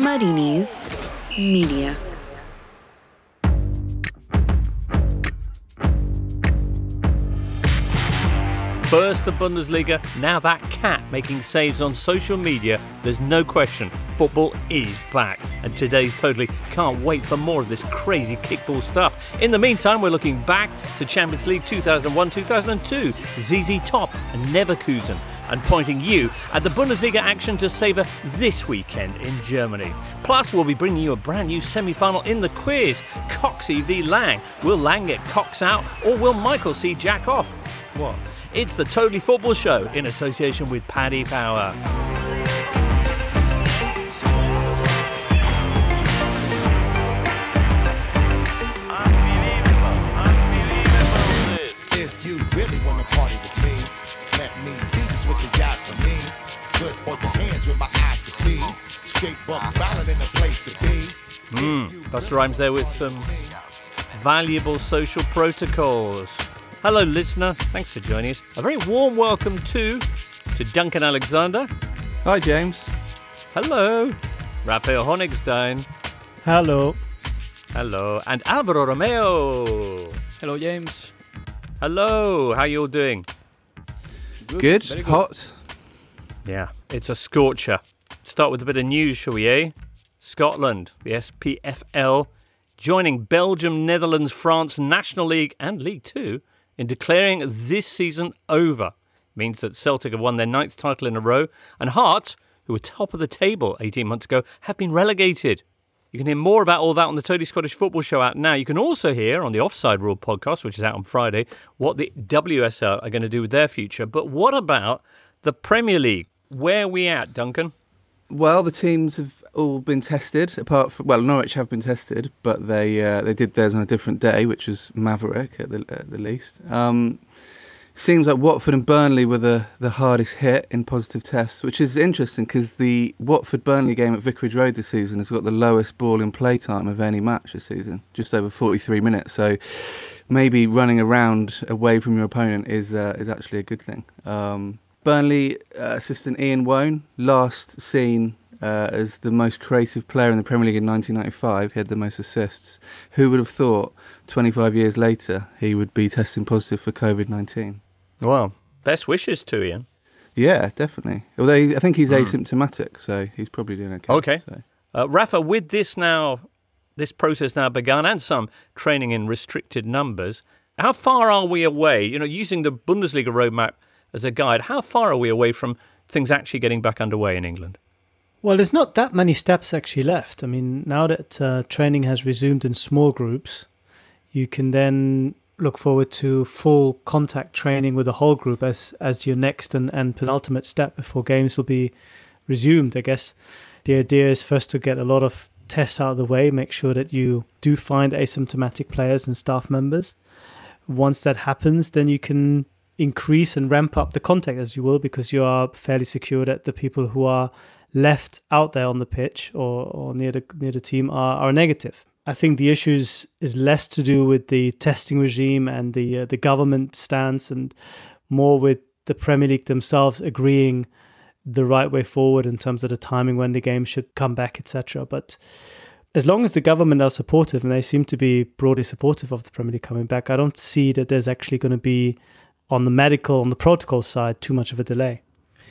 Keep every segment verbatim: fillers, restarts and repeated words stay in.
Muddy Media. First the Bundesliga, now that cat making saves on social media. There's no question, football is back. And today's Totally can't wait for more of this crazy kickball stuff. In the meantime, we're looking back to Champions League two thousand one two thousand two, Z Z Top and Leverkusen, and pointing you at the Bundesliga action to savour this weekend in Germany. Plus, we'll be bringing you a brand new semi-final in the quiz. Coxie v Lang. Will Lang get Cox out, or will Michael see Jack off? What? It's the Totally Football Show in association with Paddy Power. If you really want to party with me, let me see just what you got for me. Put both your hands with my eyes to see. Straight buck valid in the place to be. Mm, Buster Rhymes there with some valuable social protocols. Hello, listener. Thanks for joining us. A very warm welcome, too, to Duncan Alexander. Hi, James. Hello. Raphael Honigstein. Hello. Hello. And Alvaro Romeo. Hello, James. Hello. How you all doing? Good. good. good. Hot. Yeah, it's a scorcher. Let's start with a bit of news, shall we, eh? Scotland, the S P F L, joining Belgium, Netherlands, France, National League and League Two in declaring this season over. It means that Celtic have won their ninth title in a row, and Hearts, who were top of the table eighteen months ago, have been relegated. You can hear more about all that on the Totally Scottish Football Show out now. You can also hear on the Offside Rule podcast, which is out on Friday, what the W S L are going to do with their future. But what about the Premier League? Where are we at, Duncan? Well, the teams have all been tested, apart from, well, Norwich have been tested, but they uh, they did theirs on a different day, which was Maverick at the, at the least. Um, seems like Watford and Burnley were the, the hardest hit in positive tests, which is interesting because the Watford-Burnley game at Vicarage Road this season has got the lowest ball in play time of any match this season, just over forty-three minutes. So maybe running around away from your opponent is uh, is actually a good thing. Um, Burnley uh, assistant Ian Wone, last seen uh, as the most creative player in the Premier League in nineteen ninety-five. He had the most assists. Who would have thought twenty-five years later he would be testing positive for covid nineteen? Well, best wishes to Ian. Yeah, definitely. Although he, I think he's mm. asymptomatic, so he's probably doing okay. Okay. So. Uh, Rafa, with this now, this process now begun and some training in restricted numbers, how far are we away, you know, using the Bundesliga roadmap as a guide, how far are we away from things actually getting back underway in England? Well, there's not that many steps actually left. I mean, now that uh, training has resumed in small groups, you can then look forward to full contact training with the whole group as as your next and, and penultimate step before games will be resumed, I guess. The idea is first to get a lot of tests out of the way, make sure that you do find asymptomatic players and staff members. Once that happens, then you can increase and ramp up the contact as you will, because you are fairly secure that the people who are left out there on the pitch or, or near the near the team are, are negative. I think the issues is less to do with the testing regime and the uh, the government stance, and more with the Premier League themselves agreeing the right way forward in terms of the timing when the game should come back, et cetera. But as long as the government are supportive, and they seem to be broadly supportive of the Premier League coming back, I don't see that there's actually going to be, on the medical, on the protocol side, too much of a delay.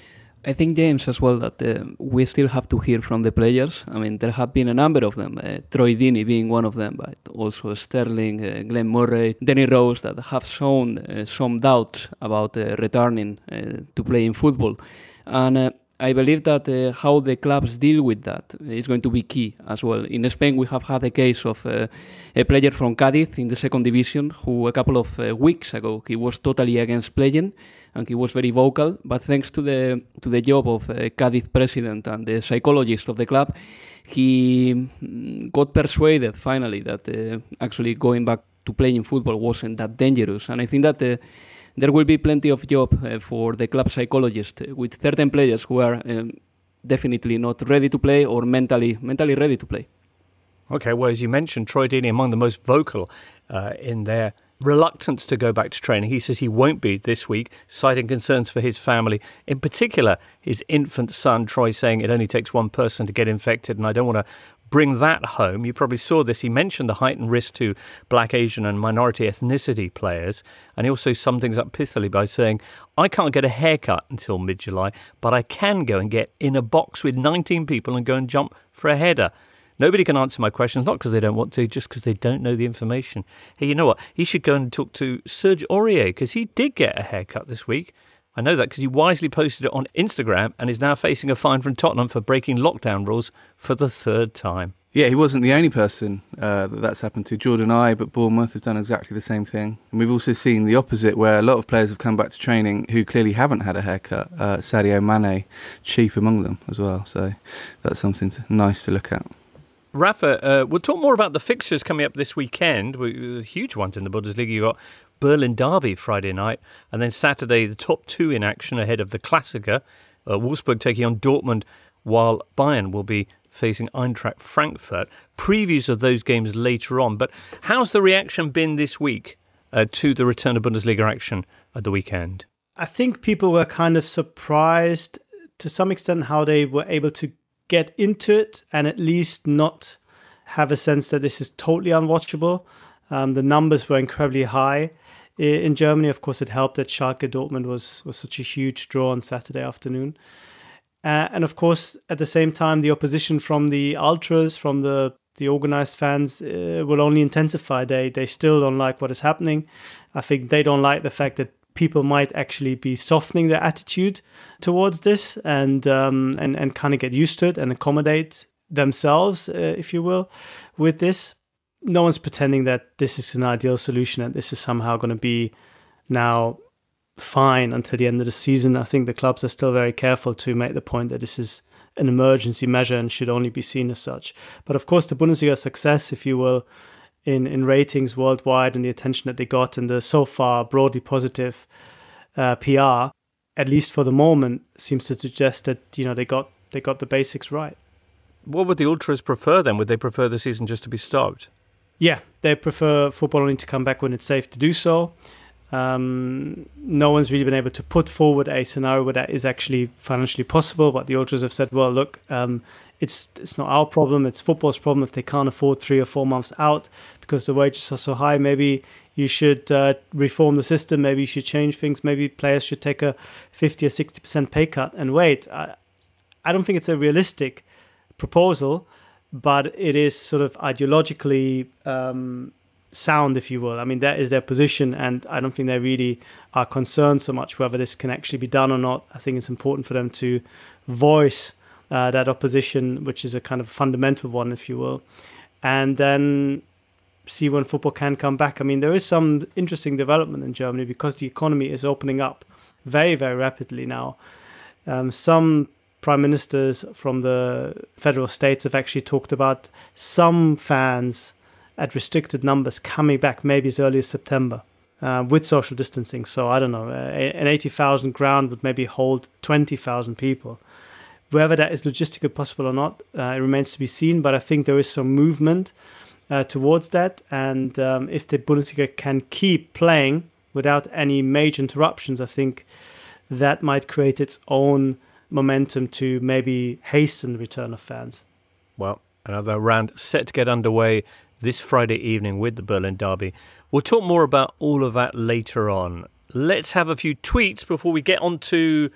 I think, James, as well, that uh, we still have to hear from the players. I mean, there have been a number of them, uh, Troy Deeney being one of them, but also Sterling, uh, Glenn Murray, Danny Rose, that have shown uh, some doubt about uh, returning uh, to play in football. And uh, I believe that uh, how the clubs deal with that is going to be key as well. In Spain, we have had a case of uh, a player from Cádiz in the second division who a couple of uh, weeks ago, he was totally against playing and he was very vocal. But thanks to the to the job of uh, Cádiz president and the psychologist of the club, he got persuaded finally that uh, actually going back to playing football wasn't that dangerous. And I think that uh, there will be plenty of job uh, for the club psychologist uh, with certain players who are um, definitely not ready to play or mentally mentally ready to play. Okay, well, as you mentioned, Troy Deeney among the most vocal uh, in their reluctance to go back to training. He says he won't be this week, citing concerns for his family. In particular, his infant son, Troy, saying it only takes one person to get infected, and I don't want to bring that home. You probably saw this. He mentioned the heightened risk to black, Asian and minority ethnicity players. And he also summed things up pithily by saying, I can't get a haircut until mid-July, but I can go and get in a box with nineteen people and go and jump for a header. Nobody can answer my questions, not because they don't want to, just because they don't know the information. Hey, you know what? He should go and talk to Serge Aurier, because he did get a haircut this week. I know that because he wisely posted it on Instagram and is now facing a fine from Tottenham for breaking lockdown rules for the third time. Yeah, he wasn't the only person uh, that that's happened to. Jordan Ibe at Bournemouth has done exactly the same thing. And we've also seen the opposite, where a lot of players have come back to training who clearly haven't had a haircut. Uh, Sadio Mane, chief among them as well. So that's something to, nice to look at. Rafa, uh, we'll talk more about the fixtures coming up this weekend. We, huge ones in the Bundesliga. You've got Berlin Derby Friday night, and then Saturday the top two in action ahead of the Klassiker. Uh, Wolfsburg taking on Dortmund, while Bayern will be facing Eintracht Frankfurt. Previews of those games later on. But how's the reaction been this week uh, to the return of Bundesliga action at the weekend? I think people were kind of surprised to some extent how they were able to get into it and at least not have a sense that this is totally unwatchable. Um, the numbers were incredibly high in Germany. Of course, it helped that Schalke Dortmund was, was such a huge draw on Saturday afternoon. Uh, and of course, at the same time, the opposition from the ultras, from the, the organized fans, uh, will only intensify. They, they still don't like what is happening. I think they don't like the fact that people might actually be softening their attitude towards this and um, and, and kind of get used to it and accommodate themselves, uh, if you will, with this. No one's pretending that this is an ideal solution and this is somehow going to be now fine until the end of the season. I think the clubs are still very careful to make the point that this is an emergency measure and should only be seen as such. But of course, the Bundesliga success, if you will, in, in ratings worldwide and the attention that they got and the so far broadly positive uh, P R, at least for the moment, seems to suggest that, you know, they got they got the basics right. What would the Ultras prefer then? Would they prefer the season just to be stopped? Yeah, they prefer football only to come back when it's safe to do so. Um, no one's really been able to put forward a scenario where that is actually financially possible, but the Ultras have said, well, look, um, it's it's not our problem, it's football's problem. If they can't afford three or four months out because the wages are so high, maybe you should uh, reform the system, maybe you should change things, maybe players should take a fifty or sixty percent pay cut and wait. I, I don't think it's a realistic proposal, but it is sort of ideologically um, sound, if you will. I mean, that is their position, and I don't think they really are concerned so much whether this can actually be done or not. I think it's important for them to voice uh, that opposition, which is a kind of fundamental one, if you will, and then see when football can come back. I mean, there is some interesting development in Germany because the economy is opening up very, very rapidly now. Um, some prime ministers from the federal states have actually talked about some fans at restricted numbers coming back maybe as early as September uh, with social distancing. So I don't know, uh, an eighty thousand ground would maybe hold twenty thousand people. Whether that is logistically possible or not, uh, it remains to be seen, but I think there is some movement uh, towards that. And um, if the Bundesliga can keep playing without any major interruptions, I think that might create its own momentum to maybe hasten the return of fans. Well, another round set to get underway this Friday evening with the Berlin Derby. We'll talk more about all of that later on. Let's have a few tweets before we get on to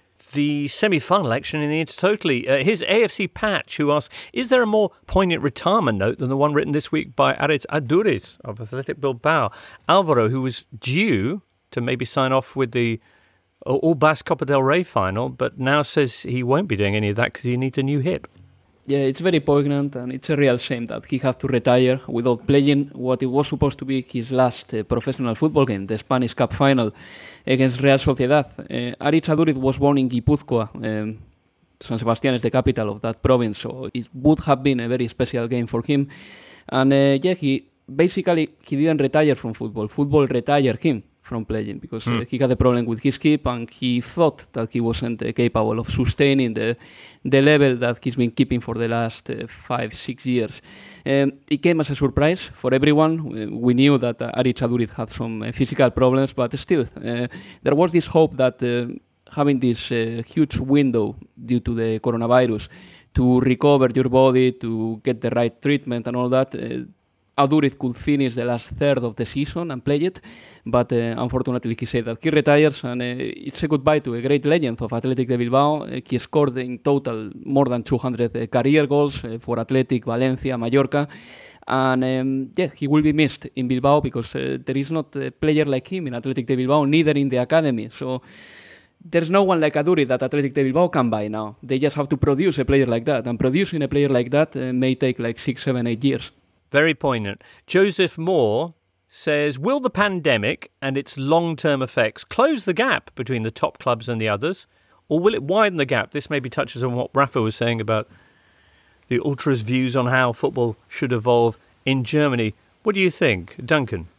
the semi-final action in the Intertotally. Uh, here's A F C Patch, who asks, is there a more poignant retirement note than the one written this week by Aritz Aduriz of Athletic Bilbao? Alvaro, who was due to maybe sign off with the All-Basque Copa del Rey final, but now says he won't be doing any of that because he needs a new hip. Yeah, it's very poignant, and it's a real shame that he had to retire without playing what it was supposed to be his last uh, professional football game, the Spanish Cup final against Real Sociedad. Uh, Aritz Aduriz was born in Guipúzcoa. Um, San Sebastián is the capital of that province, so it would have been a very special game for him. And uh, yeah, he basically he didn't retire from football. Football retired him from playing because Mm. uh, he had a problem with his hip and he thought that he wasn't uh, capable of sustaining the the level that he's been keeping for the last uh, five, six years. Um, it came as a surprise for everyone. Uh, we knew that uh, Aritz Aduriz had some uh, physical problems, but still, uh, there was this hope that uh, having this uh, huge window due to the coronavirus to recover your body, to get the right treatment and all that, uh, Aduriz could finish the last third of the season and play it, but uh, unfortunately he said that he retires, and uh, it's a goodbye to a great legend of Athletic de Bilbao. Uh, he scored in total more than two hundred uh, career goals uh, for Athletic, Valencia, Mallorca, and um, yeah, he will be missed in Bilbao because uh, there is not a player like him in Athletic de Bilbao, neither in the academy. So there's no one like Aduriz that Athletic de Bilbao can buy now. They just have to produce a player like that, and producing a player like that uh, may take like six, seven, eight years. Very poignant. Joseph Moore says, will the pandemic and its long-term effects close the gap between the top clubs and the others, or will it widen the gap? This maybe touches on what Rafa was saying about the Ultras' views on how football should evolve in Germany. What do you think, Duncan?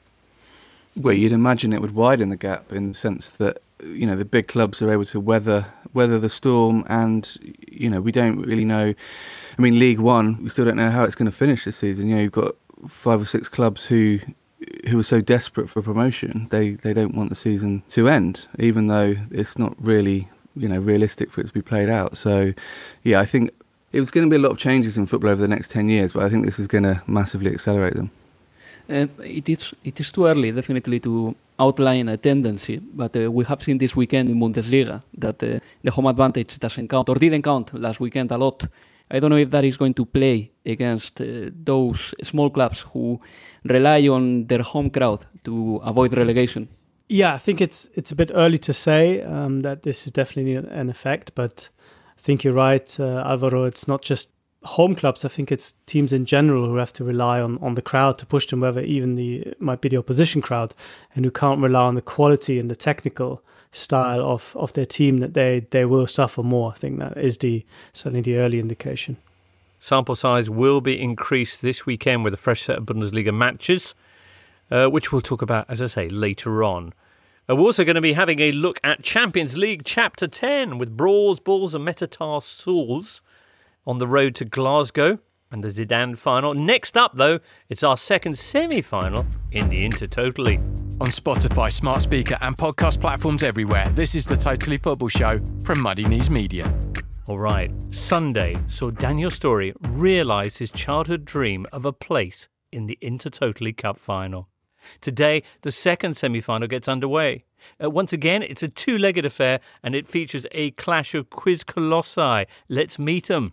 Well, you'd imagine it would widen the gap in the sense that, you know, the big clubs are able to weather weather the storm, and, you know, we don't really know. I mean, League One, we still don't know how it's going to finish this season. You know, you've got five or six clubs who who are so desperate for promotion, they, they don't want the season to end, even though it's not really, you know, realistic for it to be played out. So, yeah, I think it was going to be a lot of changes in football over the next ten years, but I think this is going to massively accelerate them. Uh, it is it is too early, definitely, to outline a tendency, but uh, we have seen this weekend in Bundesliga that uh, the home advantage doesn't count, or didn't count last weekend a lot. I don't know if that is going to play against uh, those small clubs who rely on their home crowd to avoid relegation. Yeah, I think it's it's a bit early to say um, that this is definitely an effect, but I think you're right, uh, Alvaro. It's not just home clubs. I think it's teams in general who have to rely on, on the crowd to push them, whether even the might be the opposition crowd, and who can't rely on the quality and the technical style of, of their team, that they, they will suffer more. I think that is the certainly the early indication. Sample size will be increased this weekend with a fresh set of Bundesliga matches, uh, which we'll talk about, as I say, later on. Uh, we're also going to be having a look at Champions League Chapter ten with Brawls, Bulls and Metatar Souls on the road to Glasgow and the Zidane final. Next up, though, it's our second semi-final in the Intertotally. On Spotify, smart speaker and podcast platforms everywhere, this is the Totally Football Show from Muddy Knees Media. All right, Sunday saw Daniel Storey realise his childhood dream of a place in the Intertotally Cup final. Today, the second semi-final gets underway. Uh, once again, it's a two-legged affair and it features a clash of quiz colossi. Let's meet them.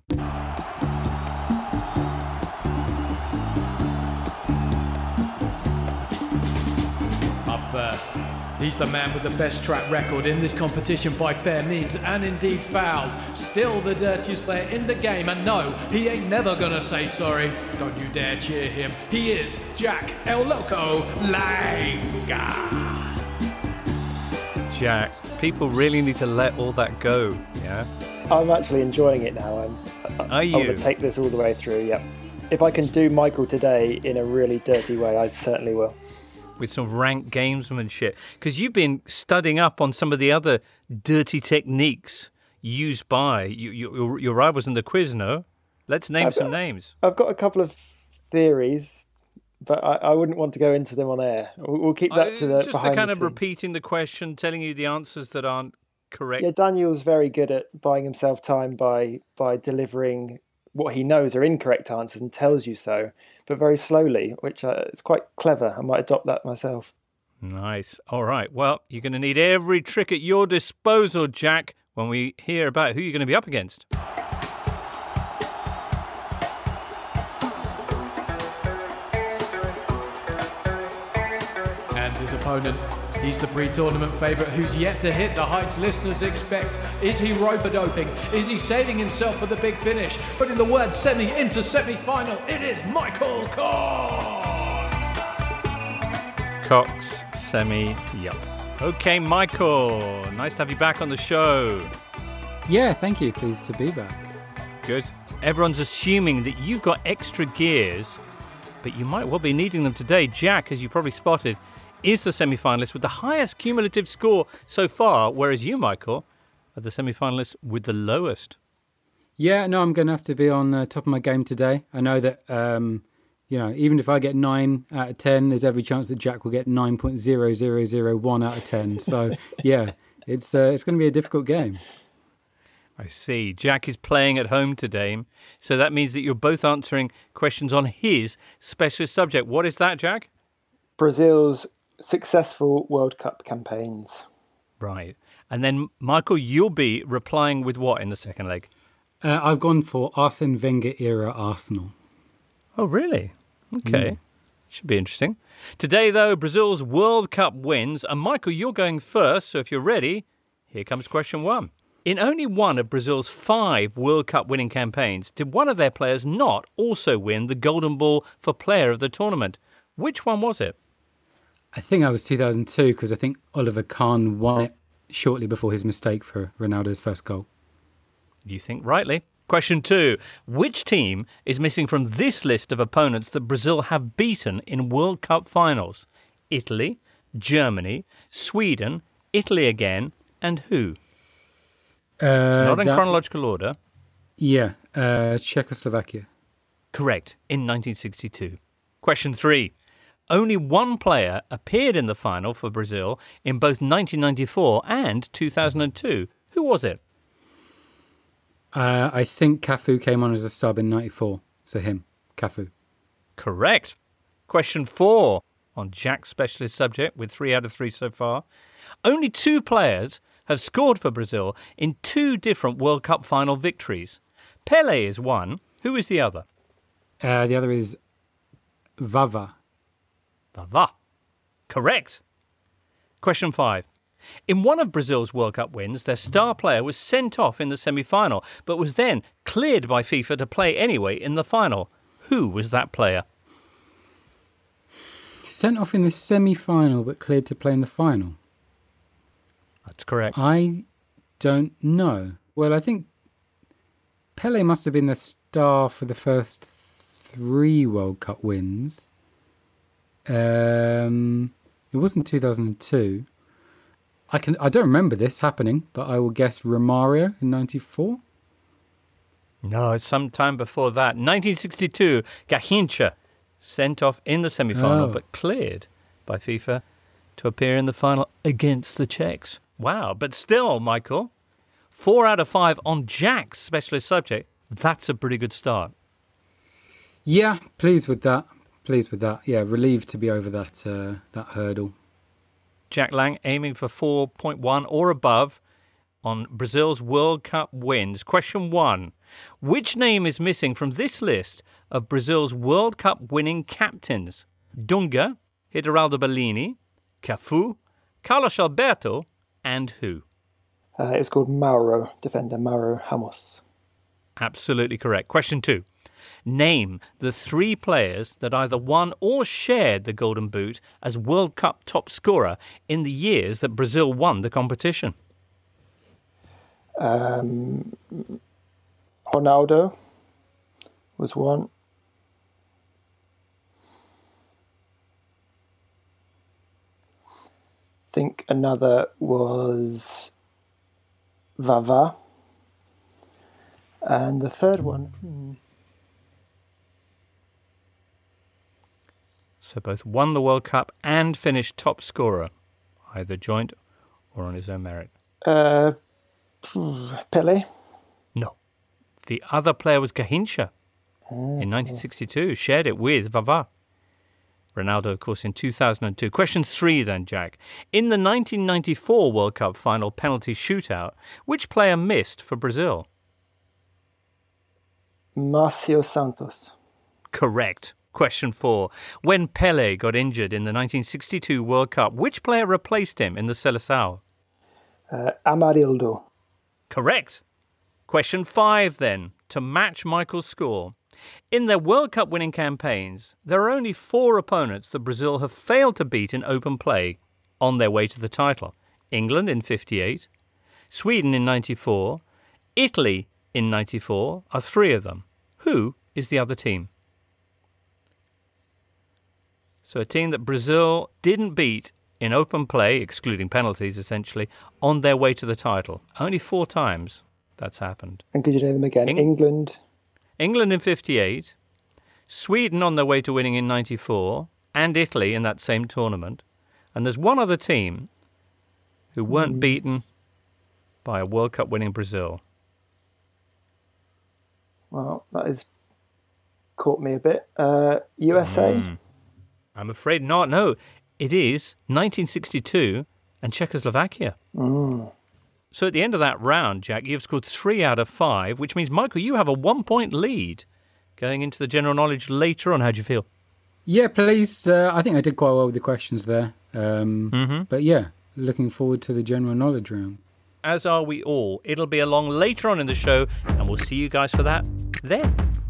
Up first, he's the man with the best track record in this competition by fair means and indeed foul. Still the dirtiest player in the game, and no, he ain't never gonna say sorry. Don't you dare cheer him. He is Jack El Loco Lainga. Jack, people really need to let all that go, yeah? I'm actually enjoying it now. I'm, I, Are you? I want to take this all the way through, yep. If I can do Michael today in a really dirty way, I certainly will. With some rank gamesmanship. Because you've been studying up on some of the other dirty techniques used by you, you, your rivals in the quiz, no? Let's name I've, some names. I've got a couple of theories, but I, I wouldn't want to go into them on air. We'll, we'll keep that to the Just behind the kind the of scenes. repeating the question, telling you the answers that aren't correct. Yeah, Daniel's very good at buying himself time by by delivering what he knows are incorrect answers and tells you so, but very slowly, which uh, is quite clever. I might adopt that myself. Nice. All right. Well, you're going to need every trick at your disposal, Jack, when we hear about who you're going to be up against. And his opponent, he's the pre-tournament favourite who's yet to hit the heights listeners expect. Is he rope-a-doping? Is he saving himself for the big finish? But in the word semi into semi-final, it is Michael Cox! Cox, semi, yup. Okay, Michael, nice to have you back on the show. Yeah, thank you. Pleased to be back. Good. Everyone's assuming that you've got extra gears, but you might well be needing them today. Jack, as you probably spotted, is the semi-finalist with the highest cumulative score so far, whereas you, Michael, are the semi-finalist with the lowest. Yeah, no, I'm going to have to be on uh, top of my game today. I know that, um, you know, even if I get nine out of ten, there's every chance that Jack will get nine point zero zero zero one out of ten. So, yeah, it's uh, it's going to be a difficult game. I see. Jack is playing at home today, so that means that you're both answering questions on his specialist subject. What is that, Jack? Brazil's successful World Cup campaigns. Right. And then, Michael, you'll be replying with what in the second leg? Uh, I've gone for Arsene Wenger era Arsenal. Oh, really? Okay. Mm. Should be interesting. Today, though, Brazil's World Cup wins. And, Michael, you're going first, so if you're ready, here comes question one. In only one of Brazil's five World Cup winning campaigns did one of their players not also win the Golden Ball for Player of the Tournament. Which one was it? I think I was two thousand two because I think Oliver Kahn won it shortly before his mistake for Ronaldo's first goal. You think rightly. Question two. Which team is missing from this list of opponents that Brazil have beaten in World Cup finals? Italy, Germany, Sweden, Italy again, and who? Uh, it's not in that, chronological order. Yeah, uh, Czechoslovakia. Correct, in nineteen sixty-two. Question three. Only one player appeared in the final for Brazil in both nineteen ninety-four and two thousand two. Who was it? Uh, I think Cafu came on as a sub in ninety-four. So him, Cafu. Correct. Question four on Jack's specialist subject with three out of three so far. Only two players have scored for Brazil in two different World Cup final victories. Pelé is one. Who is the other? Uh, the other is Vava. Vava. Correct. Question five. In one of Brazil's World Cup wins, their star player was sent off in the semi-final, but was then cleared by FIFA to play anyway in the final. Who was that player? Sent off in the semi-final, but cleared to play in the final. That's correct. I don't know. Well, I think Pelé must have been the star for the first three World Cup wins. Um, it wasn't two thousand two. I can I don't remember this happening, but I will guess Romario in ninety-four. No, it's some time before that. nineteen sixty-two, Garrincha sent off in the semi-final, Oh. but cleared by FIFA to appear in the final against the Czechs. Wow, but still, Michael, four out of five on Jack's specialist subject. That's a pretty good start. Yeah, pleased with that. Pleased with that. Yeah, relieved to be over that uh, that hurdle. Jack Lang aiming for four point one or above on Brazil's World Cup wins. Question one. Which name is missing from this list of Brazil's World Cup winning captains? Dunga, Geraldo Bellini, Cafu, Carlos Alberto, and who? Uh, it's called Mauro, defender Mauro Ramos. Absolutely correct. Question two. Name the three players that either won or shared the Golden Boot as World Cup top scorer in the years that Brazil won the competition. Um, Ronaldo was one. I think another was Vava. And the third one... Hmm. So both won the World Cup and finished top scorer, either joint or on his own merit. Uh, Pelé? No. The other player was Garrincha Oh, in nineteen sixty-two, shared it with Vava. Ronaldo, of course, in two thousand two. Question three then, Jack. In the nineteen ninety-four World Cup final penalty shootout, which player missed for Brazil? Marcio Santos. Correct. Question four. When Pelé got injured in the nineteen sixty-two World Cup, which player replaced him in the Seleção? Uh, Amarildo. Correct. Question five then, to match Michael's score. In their World Cup winning campaigns, there are only four opponents that Brazil have failed to beat in open play on their way to the title. England in fifty-eight, Sweden in ninety-four, Italy in ninety-four are three of them. Who is the other team? So a team that Brazil didn't beat in open play, excluding penalties essentially, on their way to the title. Only four times that's happened. And could you name them again? Eng- England? England in fifty-eight, Sweden on their way to winning in ninety-four, and Italy in that same tournament. And there's one other team who weren't mm. beaten by a World Cup winning Brazil. Well, that has caught me a bit. Uh, U S A? Mm. I'm afraid not. No, it is nineteen sixty-two and Czechoslovakia. Mm. So at the end of that round, Jack, you've scored three out of five, which means, Michael, you have a one-point lead going into the general knowledge later on. How do you feel? Yeah, please. Uh, I think I did quite well with the questions there. Um, mm-hmm. But yeah, looking forward to the general knowledge round. As are we all. It'll be along later on in the show, and we'll see you guys for that then.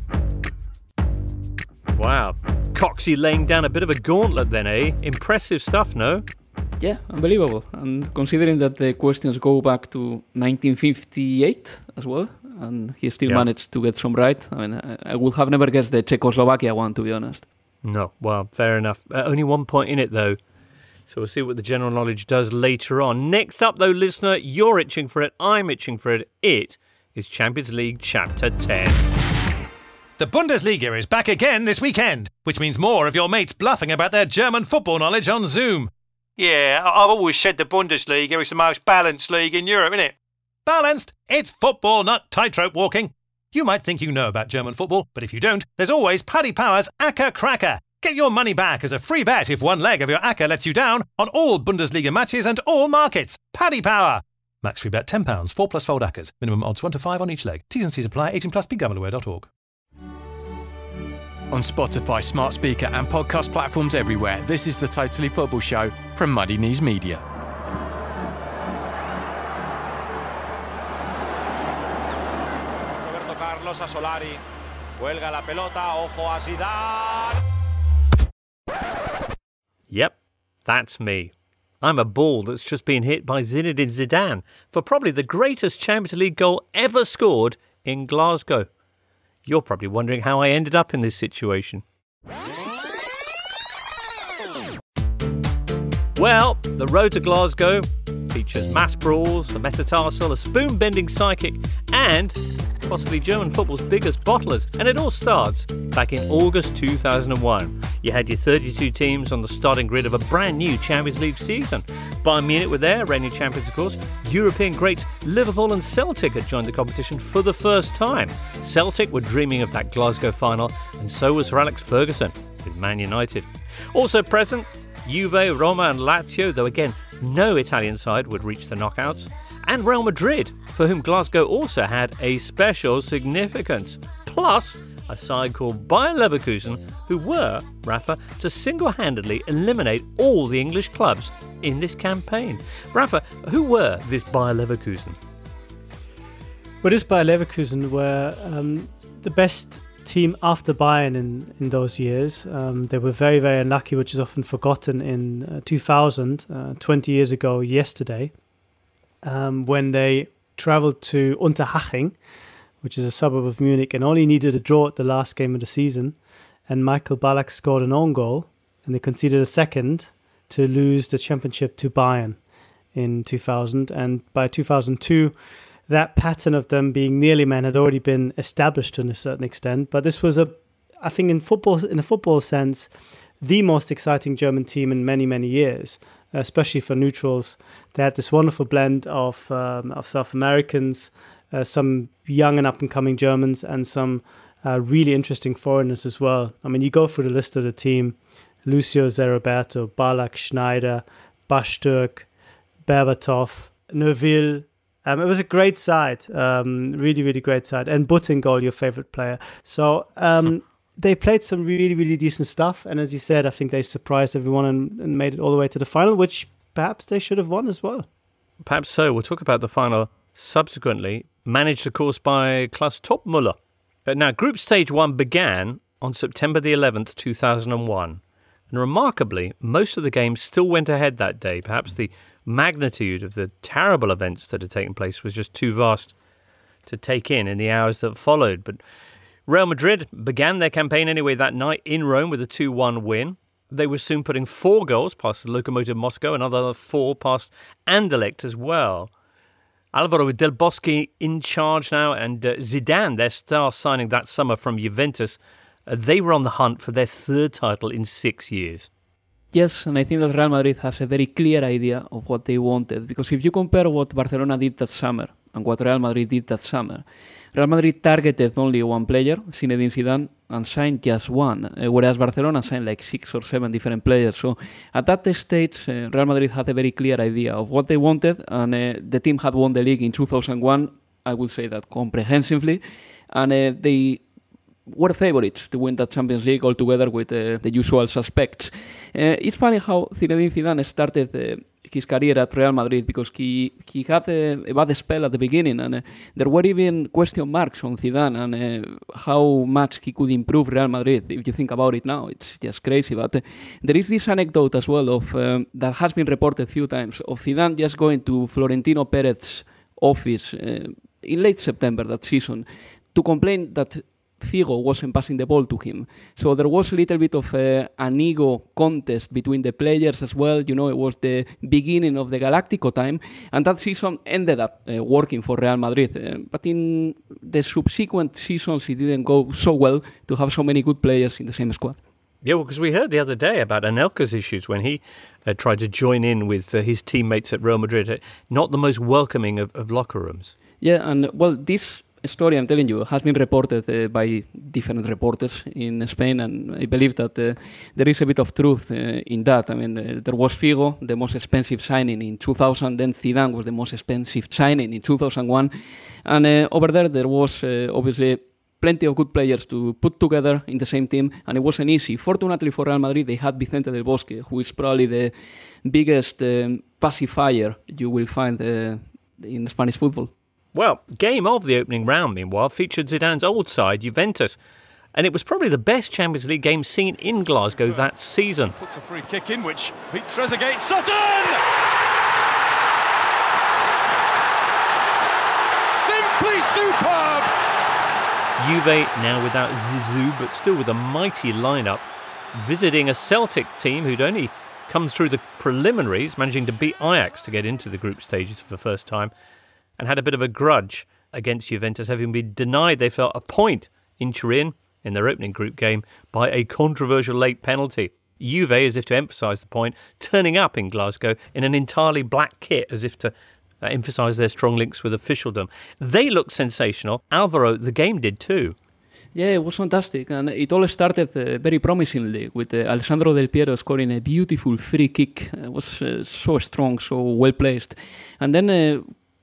Wow. Coxie laying down a bit of a gauntlet then, eh? Impressive stuff, no? Yeah, unbelievable. And considering that the questions go back to nineteen fifty-eight as well, and he still yeah. managed to get some right. I mean, I, I would have never guessed the Czechoslovakia one, to be honest. No, well, fair enough. Uh, only one point in it, though. So we'll see what the general knowledge does later on. Next up, though, listener, you're itching for it. I'm itching for it. It is Champions League Chapter ten. The Bundesliga is back again this weekend, which means more of your mates bluffing about their German football knowledge on Zoom. Yeah, I've always said the Bundesliga is the most balanced league in Europe, isn't it? Balanced? It's football, not tightrope walking. You might think you know about German football, but if you don't, there's always Paddy Power's Acker Cracker. Get your money back as a free bet if one leg of your Acker lets you down on all Bundesliga matches and all markets. Paddy Power. Max free bet ten pounds, four plus fold Ackers. Minimum odds one to five on each leg. T's and C's apply. eighteen plus, be gamble aware dot org. On Spotify, smart speaker and podcast platforms everywhere, this is the Totally Football Show from Muddy Knees Media. Roberto Carlos a Solari. Cuelga la pelota, ojo a Zidane. Yep, that's me. I'm a ball that's just been hit by Zinedine Zidane for probably the greatest Champions League goal ever scored in Glasgow. You're probably wondering how I ended up in this situation. Well, the road to Glasgow features mass brawls, a metatarsal, a spoon-bending psychic, and possibly German football's biggest bottlers. And it all starts back in August two thousand one. You had your thirty-two teams on the starting grid of a brand new Champions League season. Bayern Munich were there, reigning champions of course. European greats Liverpool and Celtic had joined the competition for the first time. Celtic were dreaming of that Glasgow final, and so was Sir Alex Ferguson with Man United. Also present, Juve, Roma and Lazio, though again no Italian side would reach the knockouts. And Real Madrid, for whom Glasgow also had a special significance. Plus, a side called Bayer Leverkusen, who were, Rafa, to single-handedly eliminate all the English clubs in this campaign. Rafa, who were this Bayer Leverkusen? Well, this Bayer Leverkusen were um, the best team after Bayern in, in those years. Um, they were very, very unlucky, which is often forgotten, in uh, two thousand, uh, twenty years ago yesterday. Um, when they travelled to Unterhaching, which is a suburb of Munich, and only needed a draw at the last game of the season. And Michael Ballack scored an own goal, and they conceded a second to lose the championship to Bayern in two thousand. And by two thousand two, that pattern of them being nearly men had already been established to a certain extent. But this was, a, I think, in football, in a football sense, the most exciting German team in many, many years. Especially for neutrals. They had this wonderful blend of um, of South Americans, uh, some young and up-and-coming Germans, and some uh, really interesting foreigners as well. I mean, you go through the list of the team: Lucio Zeroberto, Ballack, Schneider, Basturk, Berbatov, Neuville. Um, it was a great side, um, really, really great side. And Buttingol, your favorite player. So um, they played some really, really decent stuff. And as you said, I think they surprised everyone and, and made it all the way to the final, which perhaps they should have won as well. Perhaps so. We'll talk about the final subsequently. Managed, of course, by Klaus Toppmöller. Now, Group Stage one began on September the eleventh, two thousand one. And remarkably, most of the games still went ahead that day. Perhaps the magnitude of the terrible events that had taken place was just too vast to take in in the hours that followed. But Real Madrid began their campaign anyway that night in Rome with a two one win. They were soon putting four goals past Lokomotiv Moscow, another four past Anderlecht as well. Alvaro Del Bosque in charge now, and uh, Zidane, their star signing that summer from Juventus, uh, they were on the hunt for their third title in six years. Yes, and I think that Real Madrid has a very clear idea of what they wanted, because if you compare what Barcelona did that summer and what Real Madrid did that summer, Real Madrid targeted only one player, Zinedine Zidane, and signed just one, uh, whereas Barcelona signed like six or seven different players. So at that stage, uh, Real Madrid had a very clear idea of what they wanted, and uh, the team had won the league in two thousand one, I would say that comprehensively, and uh, they were favourites to win that Champions League altogether with uh, the usual suspects. Uh, it's funny how Zinedine Zidane started uh, his career at Real Madrid, because he, he had a, a bad spell at the beginning, and uh, there were even question marks on Zidane and uh, how much he could improve Real Madrid. If you think about it now, it's just crazy. But uh, there is this anecdote as well of um, that has been reported a few times of Zidane just going to Florentino Perez's office uh, in late September that season to complain that Figo wasn't passing the ball to him. So there was a little bit of uh, an ego contest between the players as well. You know, it was the beginning of the Galáctico time, and that season ended up uh, working for Real Madrid. Uh, but in the subsequent seasons, it didn't go so well to have so many good players in the same squad. Yeah, well, because we heard the other day about Anelka's issues when he uh, tried to join in with uh, his teammates at Real Madrid. Uh, not the most welcoming of, of locker rooms. Yeah, and well, this story I'm telling you has been reported uh, by different reporters in Spain, and I believe that uh, there is a bit of truth uh, in that. I mean, uh, there was Figo, the most expensive signing in two thousand, then Zidane was the most expensive signing in two thousand one, and uh, over there there was uh, obviously plenty of good players to put together in the same team, and it wasn't easy. Fortunately for Real Madrid, they had Vicente del Bosque, who is probably the biggest um, pacifier you will find uh, in Spanish football. Well, game of the opening round, meanwhile, featured Zidane's old side, Juventus. And it was probably the best Champions League game seen in Glasgow that season. Puts a free kick in, which beat Trezeguet. Sutton! Simply superb! Juve now without Zizou, but still with a mighty lineup, visiting a Celtic team who'd only come through the preliminaries, managing to beat Ajax to get into the group stages for the first time, and had a bit of a grudge against Juventus, having been denied, they felt, a point in Turin in their opening group game by a controversial late penalty. Juve, as if to emphasise the point, turning up in Glasgow in an entirely black kit, as if to uh, emphasise their strong links with officialdom. They looked sensational. Alvaro, the game did too. Yeah, it was fantastic, and it all started uh, very promisingly with uh, Alessandro Del Piero scoring a beautiful free kick. It was uh, so strong, so well placed. And then uh,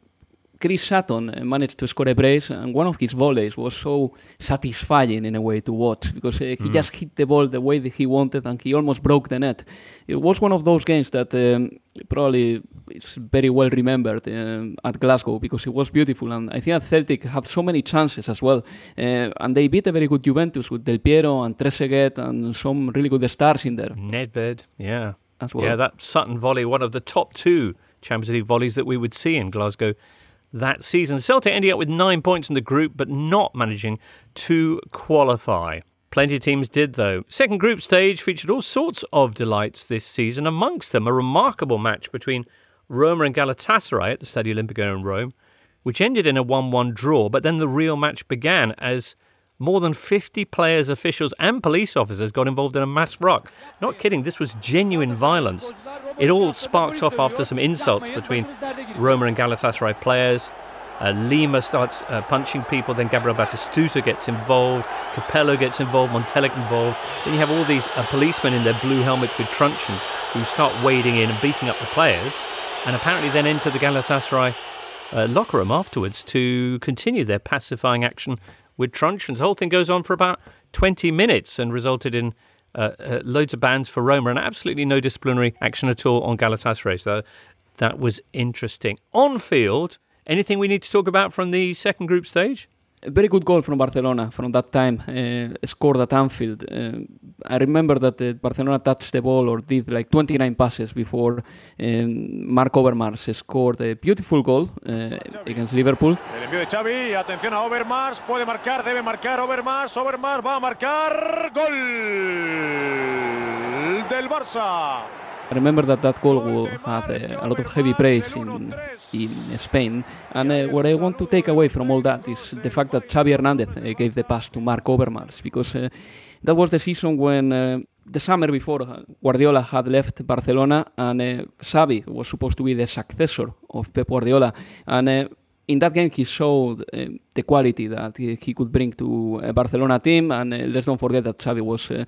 Chris Sutton managed to score a brace, and one of his volleys was so satisfying in a way to watch, because uh, he mm. just hit the ball the way that he wanted, and he almost broke the net. It was one of those games that um, probably is very well remembered um, at Glasgow, because it was beautiful, and I think that Celtic had so many chances as well, uh, and they beat a very good Juventus with Del Piero and Trezeguet and some really good stars in there. Nedved, yeah. As well. Yeah, that Sutton volley, one of the top two Champions League volleys that we would see in Glasgow that season. Celtic ending up with nine points in the group, but not managing to qualify. Plenty of teams did, though. Second group stage featured all sorts of delights this season, amongst them a remarkable match between Roma and Galatasaray at the Stadio Olimpico in Rome, which ended in a one one draw, but then the real match began as more than fifty players, officials and police officers got involved in a mass ruck. Not kidding, this was genuine violence. It all sparked off after some insults between Roma and Galatasaray players. Uh, Lima starts uh, punching people, then Gabriel Batistuta gets involved, Capello gets involved, Montelic involved. Then you have all these uh, policemen in their blue helmets with truncheons who start wading in and beating up the players, and apparently then enter the Galatasaray uh, locker room afterwards to continue their pacifying action with truncheons. The whole thing goes on for about twenty minutes and resulted in uh, uh, loads of bans for Roma and absolutely no disciplinary action at all on Galatasaray. So that was interesting. On field, anything we need to talk about from the second group stage? A very good goal from Barcelona from that time, uh, scored at Anfield. Uh, I remember that uh, Barcelona touched the ball or did like twenty-nine passes before um, Marc Overmars scored a beautiful goal uh, against Liverpool. El envío de Xavi, atención a Overmars, puede marcar, debe marcar Overmars, Overmars va a marcar, gol del Barça. I remember that that goal will had uh, a lot of heavy praise in in Spain, and uh, what I want to take away from all that is the fact that Xavi Hernandez uh, gave the pass to Marc Overmars, because uh, that was the season when uh, the summer before Guardiola had left Barcelona, and uh, Xavi was supposed to be the successor of Pep Guardiola, and uh, in that game he showed uh, the quality that he, he could bring to a Barcelona team, and uh, let's don't forget that Xavi was uh,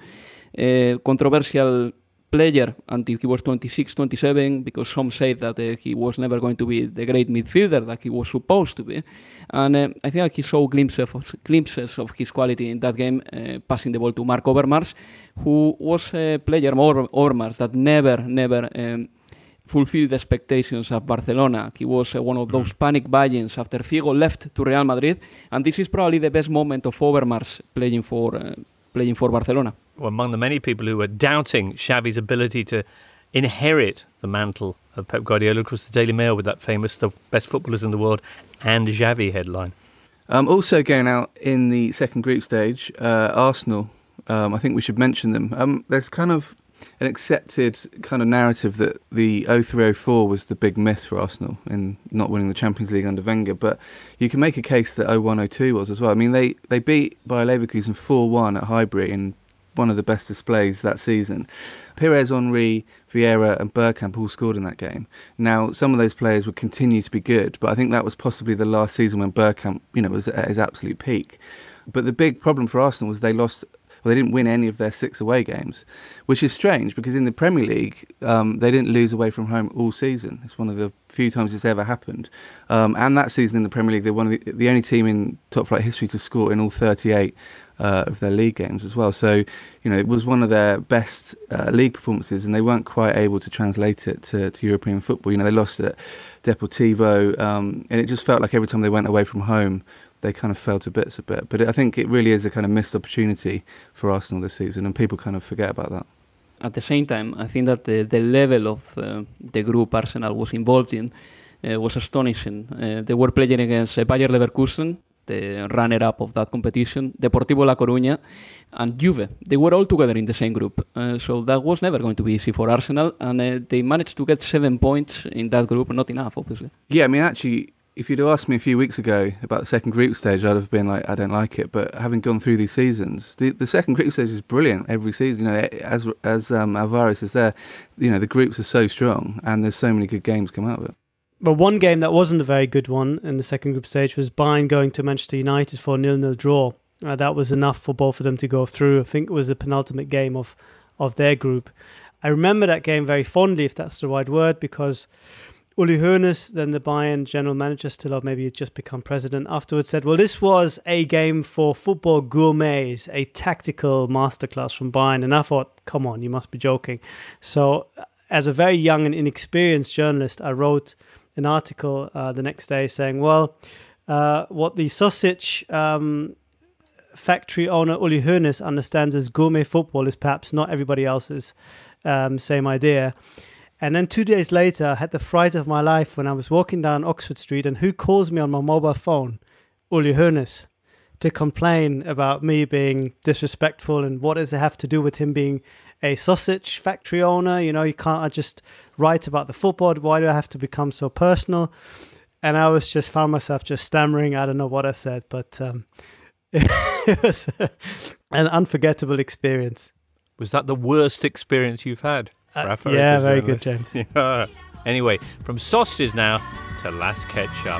a controversial player until he was twenty-six, twenty-seven, because some say that uh, he was never going to be the great midfielder that he was supposed to be. And uh, I think he saw glimpses of, glimpses of his quality in that game, uh, passing the ball to Marc Overmars, who was a player, Overmars, that never, never um, fulfilled the expectations of Barcelona. He was uh, one of those panic buy-ins after Figo left to Real Madrid, and this is probably the best moment of Overmars playing for uh, playing for Barcelona. Well, among the many people who were doubting Xavi's ability to inherit the mantle of Pep Guardiola, across the Daily Mail with that famous "the best footballers in the world" and Xavi headline. Um, also going out in the second group stage, uh, Arsenal. Um, I think we should mention them. Um, there's kind of an accepted kind of narrative that the oh three oh four was the big miss for Arsenal in not winning the Champions League under Wenger, but you can make a case that oh one oh two was as well. I mean, they, they beat Bayer Leverkusen four one at Highbury in one of the best displays that season. Pires, Henry, Vieira and Bergkamp all scored in that game. Now, some of those players would continue to be good, but I think that was possibly the last season when Bergkamp, you know, was at his absolute peak. But the big problem for Arsenal was they lost... Well, they didn't win any of their six away games, which is strange because in the Premier League, um, they didn't lose away from home all season. It's one of the few times it's ever happened. Um, and that season in the Premier League, they're one of the, the only team in top flight history to score in all thirty-eight uh, of their league games as well. So, you know, it was one of their best uh, league performances, and they weren't quite able to translate it to, to European football. You know, they lost at Deportivo, um, and it just felt like every time they went away from home, they kind of fell to bits a bit. But I think it really is a kind of missed opportunity for Arsenal this season, and people kind of forget about that. At the same time, I think that the, the level of uh, the group Arsenal was involved in uh, was astonishing. Uh, they were playing against uh, Bayer Leverkusen, the runner-up of that competition, Deportivo La Coruña, and Juve. They were all together in the same group. Uh, so that was never going to be easy for Arsenal, and uh, they managed to get seven points in that group. Not enough, obviously. Yeah, I mean, actually... If you'd asked me a few weeks ago about the second group stage, I'd have been like, I don't like it. But having gone through these seasons, the, the second group stage is brilliant every season. You know, as as um, Alvarez is there, you know, the groups are so strong and there's so many good games come out of it. But one game that wasn't a very good one in the second group stage was Bayern going to Manchester United for a nil-nil draw. Uh, that was enough for both of them to go through. I think it was the penultimate game of, of their group. I remember that game very fondly, if that's the right word, because Uli Hoeneß, then the Bayern general manager, still or maybe he'd just become president, afterwards said, well, this was a game for football gourmets, a tactical masterclass from Bayern. And I thought, come on, you must be joking. So as a very young and inexperienced journalist, I wrote an article uh, the next day saying, well, uh, what the sausage um, factory owner Uli Hoeneß understands as gourmet football is perhaps not everybody else's um, same idea. And then two days later, I had the fright of my life when I was walking down Oxford Street, and who calls me on my mobile phone? Uli Hoeneß, to complain about me being disrespectful, and what does it have to do with him being a sausage factory owner? You know, you can't I just write about the football. Why do I have to become so personal? And I was just found myself just stammering. I don't know what I said, but um, it was an unforgettable experience. Was that the worst experience you've had? Uh, yeah, very good, James. Yeah. Anyway, from sausages now to Las Ketchup.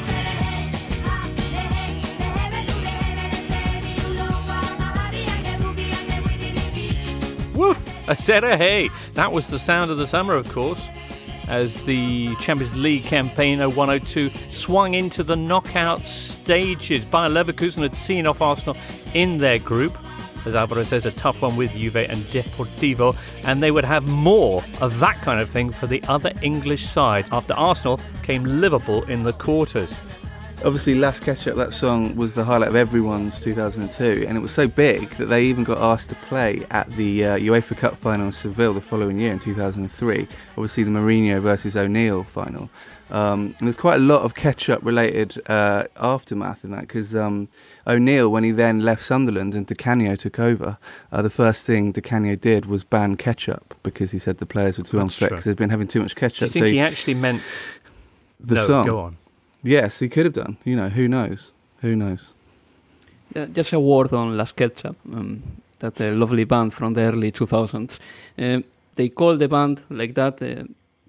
Woof! I said a hey! That was the sound of the summer, of course, as the Champions League campaign oh one oh two swung into the knockout stages. Bayer Leverkusen had seen off Arsenal in their group. As Alvaro says, a tough one with Juve and Deportivo, and they would have more of that kind of thing for the other English sides. After Arsenal came Liverpool in the quarters. Obviously, Last Ketchup, that song was the highlight of everyone's two thousand two, and it was so big that they even got asked to play at the uh, UEFA Cup final in Seville the following year in two thousand three. Obviously, the Mourinho versus O'Neill final. Um, and there's quite a lot of ketchup-related uh, aftermath in that, because um, O'Neill, when he then left Sunderland and Di Canio took over, uh, the first thing Di Canio did was ban ketchup because he said the players were too unfit because they'd been having too much ketchup. Do you think so he actually meant the no, song? Go on. Yes, he could have done. You know, who knows? Who knows? Uh, just a word on Last Ketchup, um, that uh, lovely band from the early two thousands. Uh, they called the band like that uh,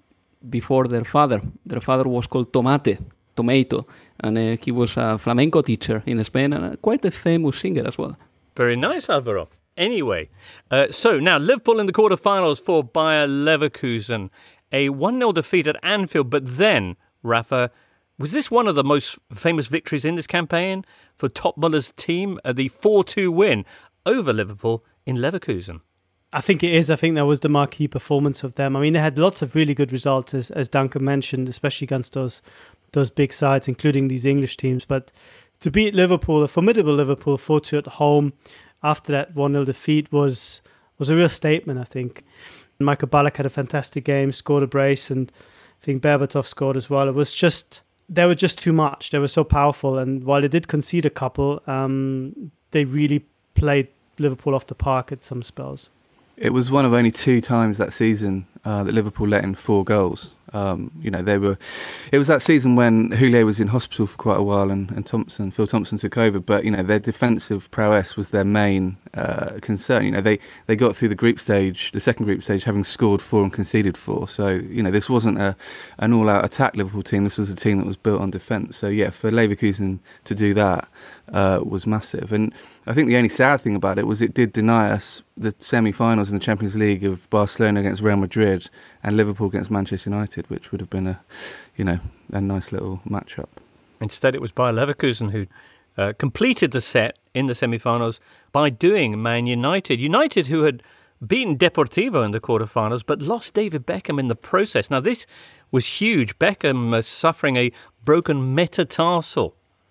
before their father. Their father was called Tomate, Tomato, and uh, he was a flamenco teacher in Spain and uh, quite a famous singer as well. Very nice, Alvaro. Anyway, uh, so now Liverpool in the quarterfinals for Bayer Leverkusen. A one nil defeat at Anfield, but then, Rafa, was this one of the most famous victories in this campaign for Topmuller's team? Uh, the four two win over Liverpool in Leverkusen. I think it is. I think that was the marquee performance of them. I mean, they had lots of really good results, as, as Duncan mentioned, especially against those those big sides, including these English teams. But to beat Liverpool, a formidable Liverpool, four two at home, after that one nil defeat was was a real statement, I think. Michael Ballack had a fantastic game, scored a brace, and I think Berbatov scored as well. It was just... They were just too much. They were so powerful. And while they did concede a couple, um, they really played Liverpool off the park at some spells. It was one of only two times that season uh, that Liverpool let in four goals. Um, you know, they were. It was that season when Houllier was in hospital for quite a while, and, and Thompson, Phil Thompson, took over. But you know, their defensive prowess was their main uh, concern. You know, they, they got through the group stage, the second group stage, having scored four and conceded four. So you know, this wasn't a an all-out attack Liverpool team. This was a team that was built on defence. So yeah, for Leverkusen to do that uh, was massive. And I think the only sad thing about it was it did deny us the semi-finals in the Champions League of Barcelona against Real Madrid and Liverpool against Manchester United, which would have been a, you know, a nice little match-up. Instead, it was Bayer Leverkusen who uh, completed the set in the semi-finals by doing Man United. United, who had beaten Deportivo in the quarter-finals, but lost David Beckham in the process. Now, this was huge. Beckham uh, suffering a broken metatarsal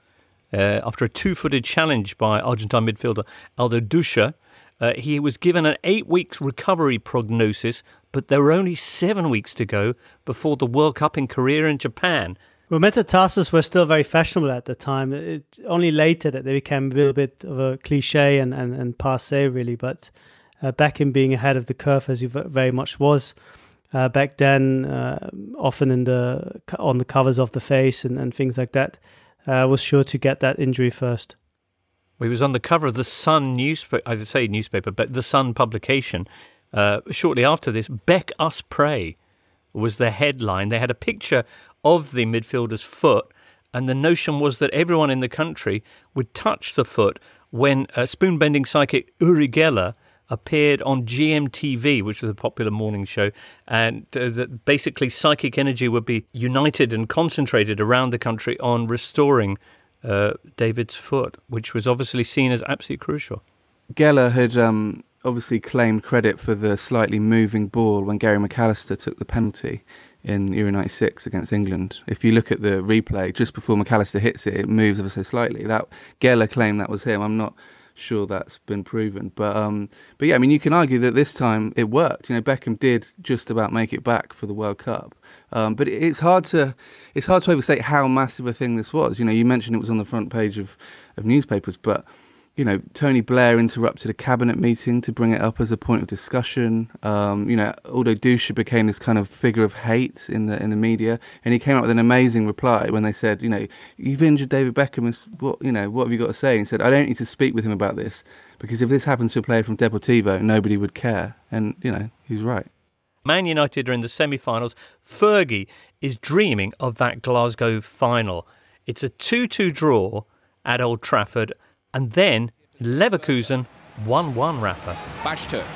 uh, after a two-footed challenge by Argentine midfielder Aldo Ducha. Uh, he was given an eight-week recovery prognosis, but there were only seven weeks to go before the World Cup in Korea and Japan. Well, metatarsus were still very fashionable at the time. It only later that they became a little bit of a cliche and, and, and passé, really. But uh, back in being ahead of the curve, as he very much was, uh, back then, uh, often in the on the covers of the face and, and things like that, uh, was sure to get that injury first. He was on the cover of the Sun newspaper, I would say newspaper, but the Sun publication. Uh, shortly after this, Beck Us Pray was the headline. They had a picture of the midfielder's foot, and the notion was that everyone in the country would touch the foot when uh, spoon-bending psychic Uri Geller appeared on G M T V, which was a popular morning show, and uh, that basically psychic energy would be united and concentrated around the country on restoring uh, David's foot, which was obviously seen as absolutely crucial. Geller had um, obviously claimed credit for the slightly moving ball when Gary McAllister took the penalty in Euro ninety-six against England. If you look at the replay, just before McAllister hits it, it moves ever so slightly. That Geller claimed that was him. I'm not sure that's been proven. But um, but yeah, I mean, you can argue that this time it worked. You know, Beckham did just about make it back for the World Cup. Um, but it's hard to it's hard to overstate how massive a thing this was. You know, you mentioned it was on the front page of, of newspapers, but you know, Tony Blair interrupted a cabinet meeting to bring it up as a point of discussion. Um, you know, Aldo Ducha became this kind of figure of hate in the in the media, and he came up with an amazing reply when they said, you know, you've injured David Beckham. What you know, what have you got to say? And he said, I don't need to speak with him about this because if this happened to a player from Deportivo, nobody would care. And you know, he's right. Man United are in the semi-finals. Fergie is dreaming of that Glasgow final. It's a two two draw at Old Trafford. And then Leverkusen one one, Rafa. Bashter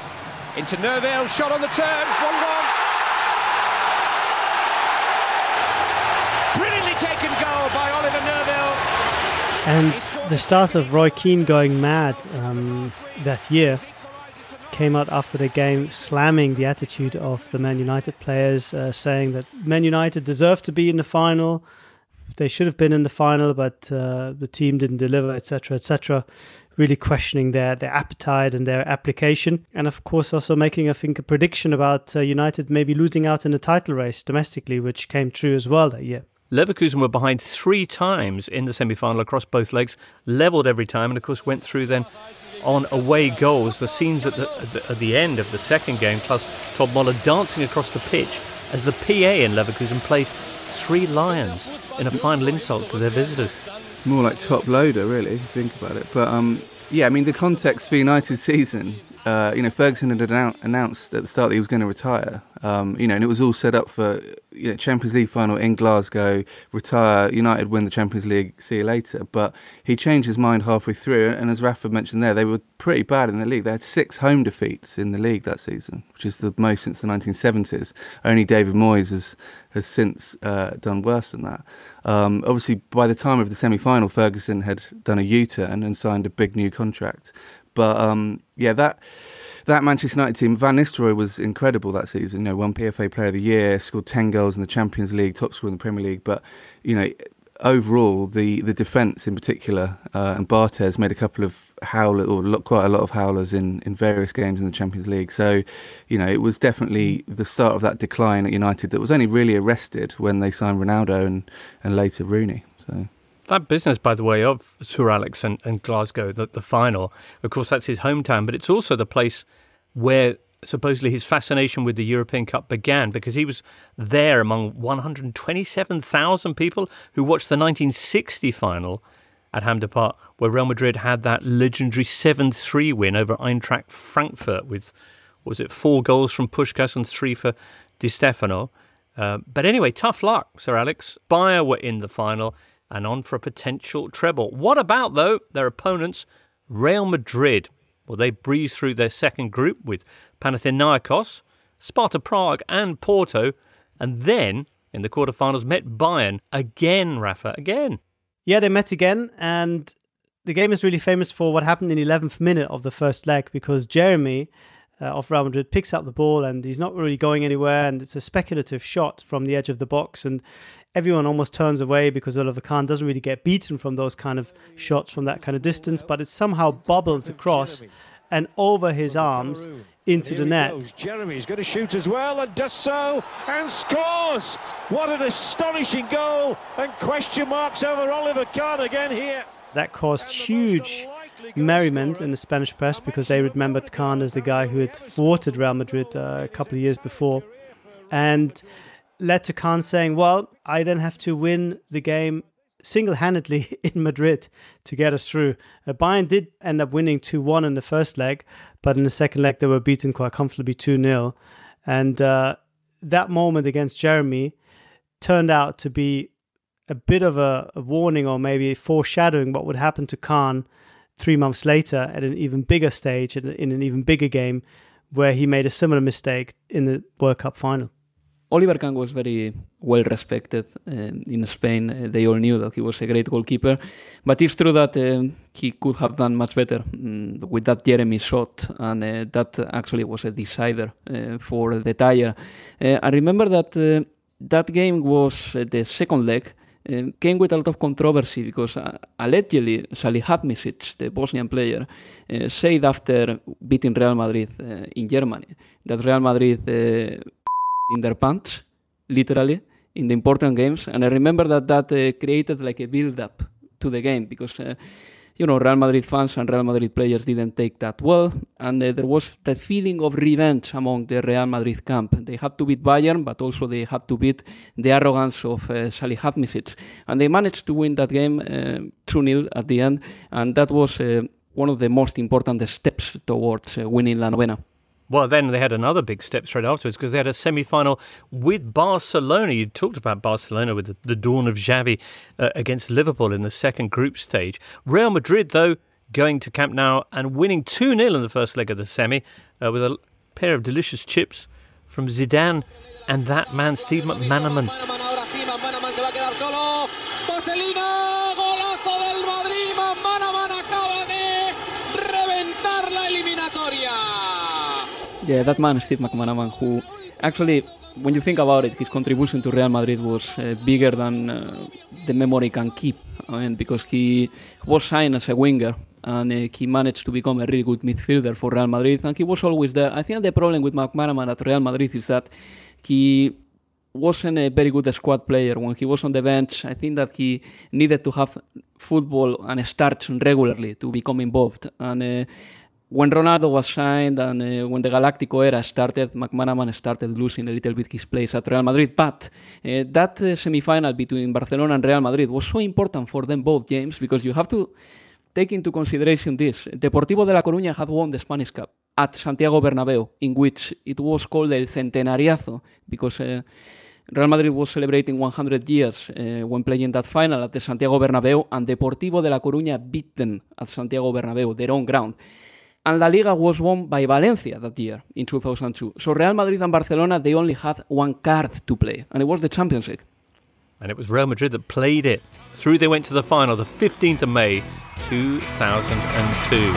into Nerville, shot on the turn, one one. Brilliantly taken goal by Oliver Nerville. And the start of Roy Keane going mad um, that year came out after the game, slamming the attitude of the Man United players, uh, saying that Man United deserved to be in the final. they should have been in the final, but uh, the team didn't deliver, et cetera, et cetera. Really questioning their, their appetite and their application. And of course also making, I think, a prediction about uh, United maybe losing out in the title race domestically, which came true as well that year. Leverkusen were behind three times in the semi-final across both legs, levelled every time, and of course went through then on away goals. The scenes at the, at the, at the end of the second game, Klaus Todd-Muller dancing across the pitch as the P A in Leverkusen played Three Lions in a final insult to their visitors. More like top loader, really, if you think about it. But um, yeah, I mean, the context for United's season, uh, you know, Ferguson had annou- announced at the start that he was going to retire, um, you know, and it was all set up for, you know, Champions League final in Glasgow, retire, United win the Champions League, see you later. But he changed his mind halfway through, and as Rafa mentioned there, they were pretty bad in the league. They had six home defeats in the league that season, which is the most since the nineteen seventies. Only David Moyes has, has since uh, done worse than that. Um, obviously, by the time of the semi-final, Ferguson had done a U-turn and signed a big new contract. But um, yeah, that that Manchester United team, Van Nistelrooy was incredible that season. You know, won P F A Player of the Year, scored ten goals in the Champions League, top scorer in the Premier League. But you know, overall, the the defence in particular, uh, and Barthez made a couple of howler or quite a lot of howlers in, in various games in the Champions League. So, you know, it was definitely the start of that decline at United that was only really arrested when they signed Ronaldo and, and later Rooney. So that business, by the way, of Sir Alex and, and Glasgow, the, the final, of course, that's his hometown, but it's also the place where supposedly his fascination with the European Cup began, because he was there among one hundred twenty-seven thousand people who watched the nineteen sixty final at Hampden Park, where Real Madrid had that legendary seven three win over Eintracht Frankfurt with, what was it, four goals from Puskás and three for Di Stefano. Uh, but anyway, tough luck, Sir Alex. Bayern were in the final and on for a potential treble. What about, though, their opponents, Real Madrid? Well, they breezed through their second group with Panathinaikos, Sparta Prague and Porto, and then, in the quarterfinals, met Bayern again, Rafa, again. Yeah, they met again, and the game is really famous for what happened in the eleventh minute of the first leg, because Jeremy uh, of Real Madrid picks up the ball and he's not really going anywhere, and it's a speculative shot from the edge of the box, and everyone almost turns away because Oliver Kahn doesn't really get beaten from those kind of shots from that kind of distance, but it somehow bubbles across and over his arms into the net. Jeremy's going to shoot as well, and does so, and scores! What an astonishing goal, and question marks over Oliver Kahn again here. That caused huge merriment in the Spanish press, because they remembered Kahn as the guy who had thwarted Real Madrid uh, a couple of years before, and led to Kahn saying, well, I then have to win the game single-handedly in Madrid to get us through. Uh, Bayern did end up winning two one in the first leg, but in the second leg they were beaten quite comfortably two nil. And uh, that moment against Jeremy turned out to be a bit of a, a warning, or maybe foreshadowing what would happen to Kahn three months later at an even bigger stage, in, in an even bigger game, where he made a similar mistake in the World Cup final. Oliver Kahn was very well respected um, in Spain. Uh, they all knew that he was a great goalkeeper, but it's true that um, he could have done much better um, with that Jeremy shot, and uh, that actually was a decider uh, for the tie. Uh, I remember that uh, that game was uh, the second leg. Uh, came with a lot of controversy, because uh, allegedly Salihamidzic, the Bosnian player, uh, said after beating Real Madrid uh, in Germany that Real Madrid uh, in their pants, literally, in the important games. And I remember that that uh, created like a build-up to the game, because, uh, you know, Real Madrid fans and Real Madrid players didn't take that well. And uh, there was the feeling of revenge among the Real Madrid camp. They had to beat Bayern, but also they had to beat the arrogance of uh, Salihamidzic. And they managed to win that game uh, two nil at the end. And that was uh, one of the most important steps towards uh, winning La Novena. Well, then they had another big step straight afterwards, because they had a semi-final with Barcelona. You talked about Barcelona with the, the dawn of Xavi uh, against Liverpool in the second group stage. Real Madrid, though, going to Camp Nou and winning two nil in the first leg of the semi uh, with a pair of delicious chips from Zidane and that man, Steve McManaman. Yeah, that man, Steve McManaman, who Actually, when you think about it, his contribution to Real Madrid was uh, bigger than uh, the memory can keep. I mean, because he was signed as a winger and uh, he managed to become a really good midfielder for Real Madrid, and he was always there. I think the problem with McManaman at Real Madrid is that he wasn't a very good squad player. When he was on the bench, I think that he needed to have football and starts regularly to become involved. And uh, when Ronaldo was signed and uh, when the Galactico era started, McManaman started losing a little bit his place at Real Madrid. But uh, that uh, semi-final between Barcelona and Real Madrid was so important for them both, James, because you have to take into consideration this. Deportivo de La Coruña had won the Spanish Cup at Santiago Bernabéu, in which it was called El Centenariazo, because uh, Real Madrid was celebrating one hundred years uh, when playing that final at the Santiago Bernabéu, and Deportivo de La Coruña beat them at Santiago Bernabéu, their own ground. And La Liga was won by Valencia that year, in two thousand two. So Real Madrid and Barcelona, they only had one card to play, and it was the Champions League. And it was Real Madrid that played it. Through they went to the final, the fifteenth of May, two thousand two.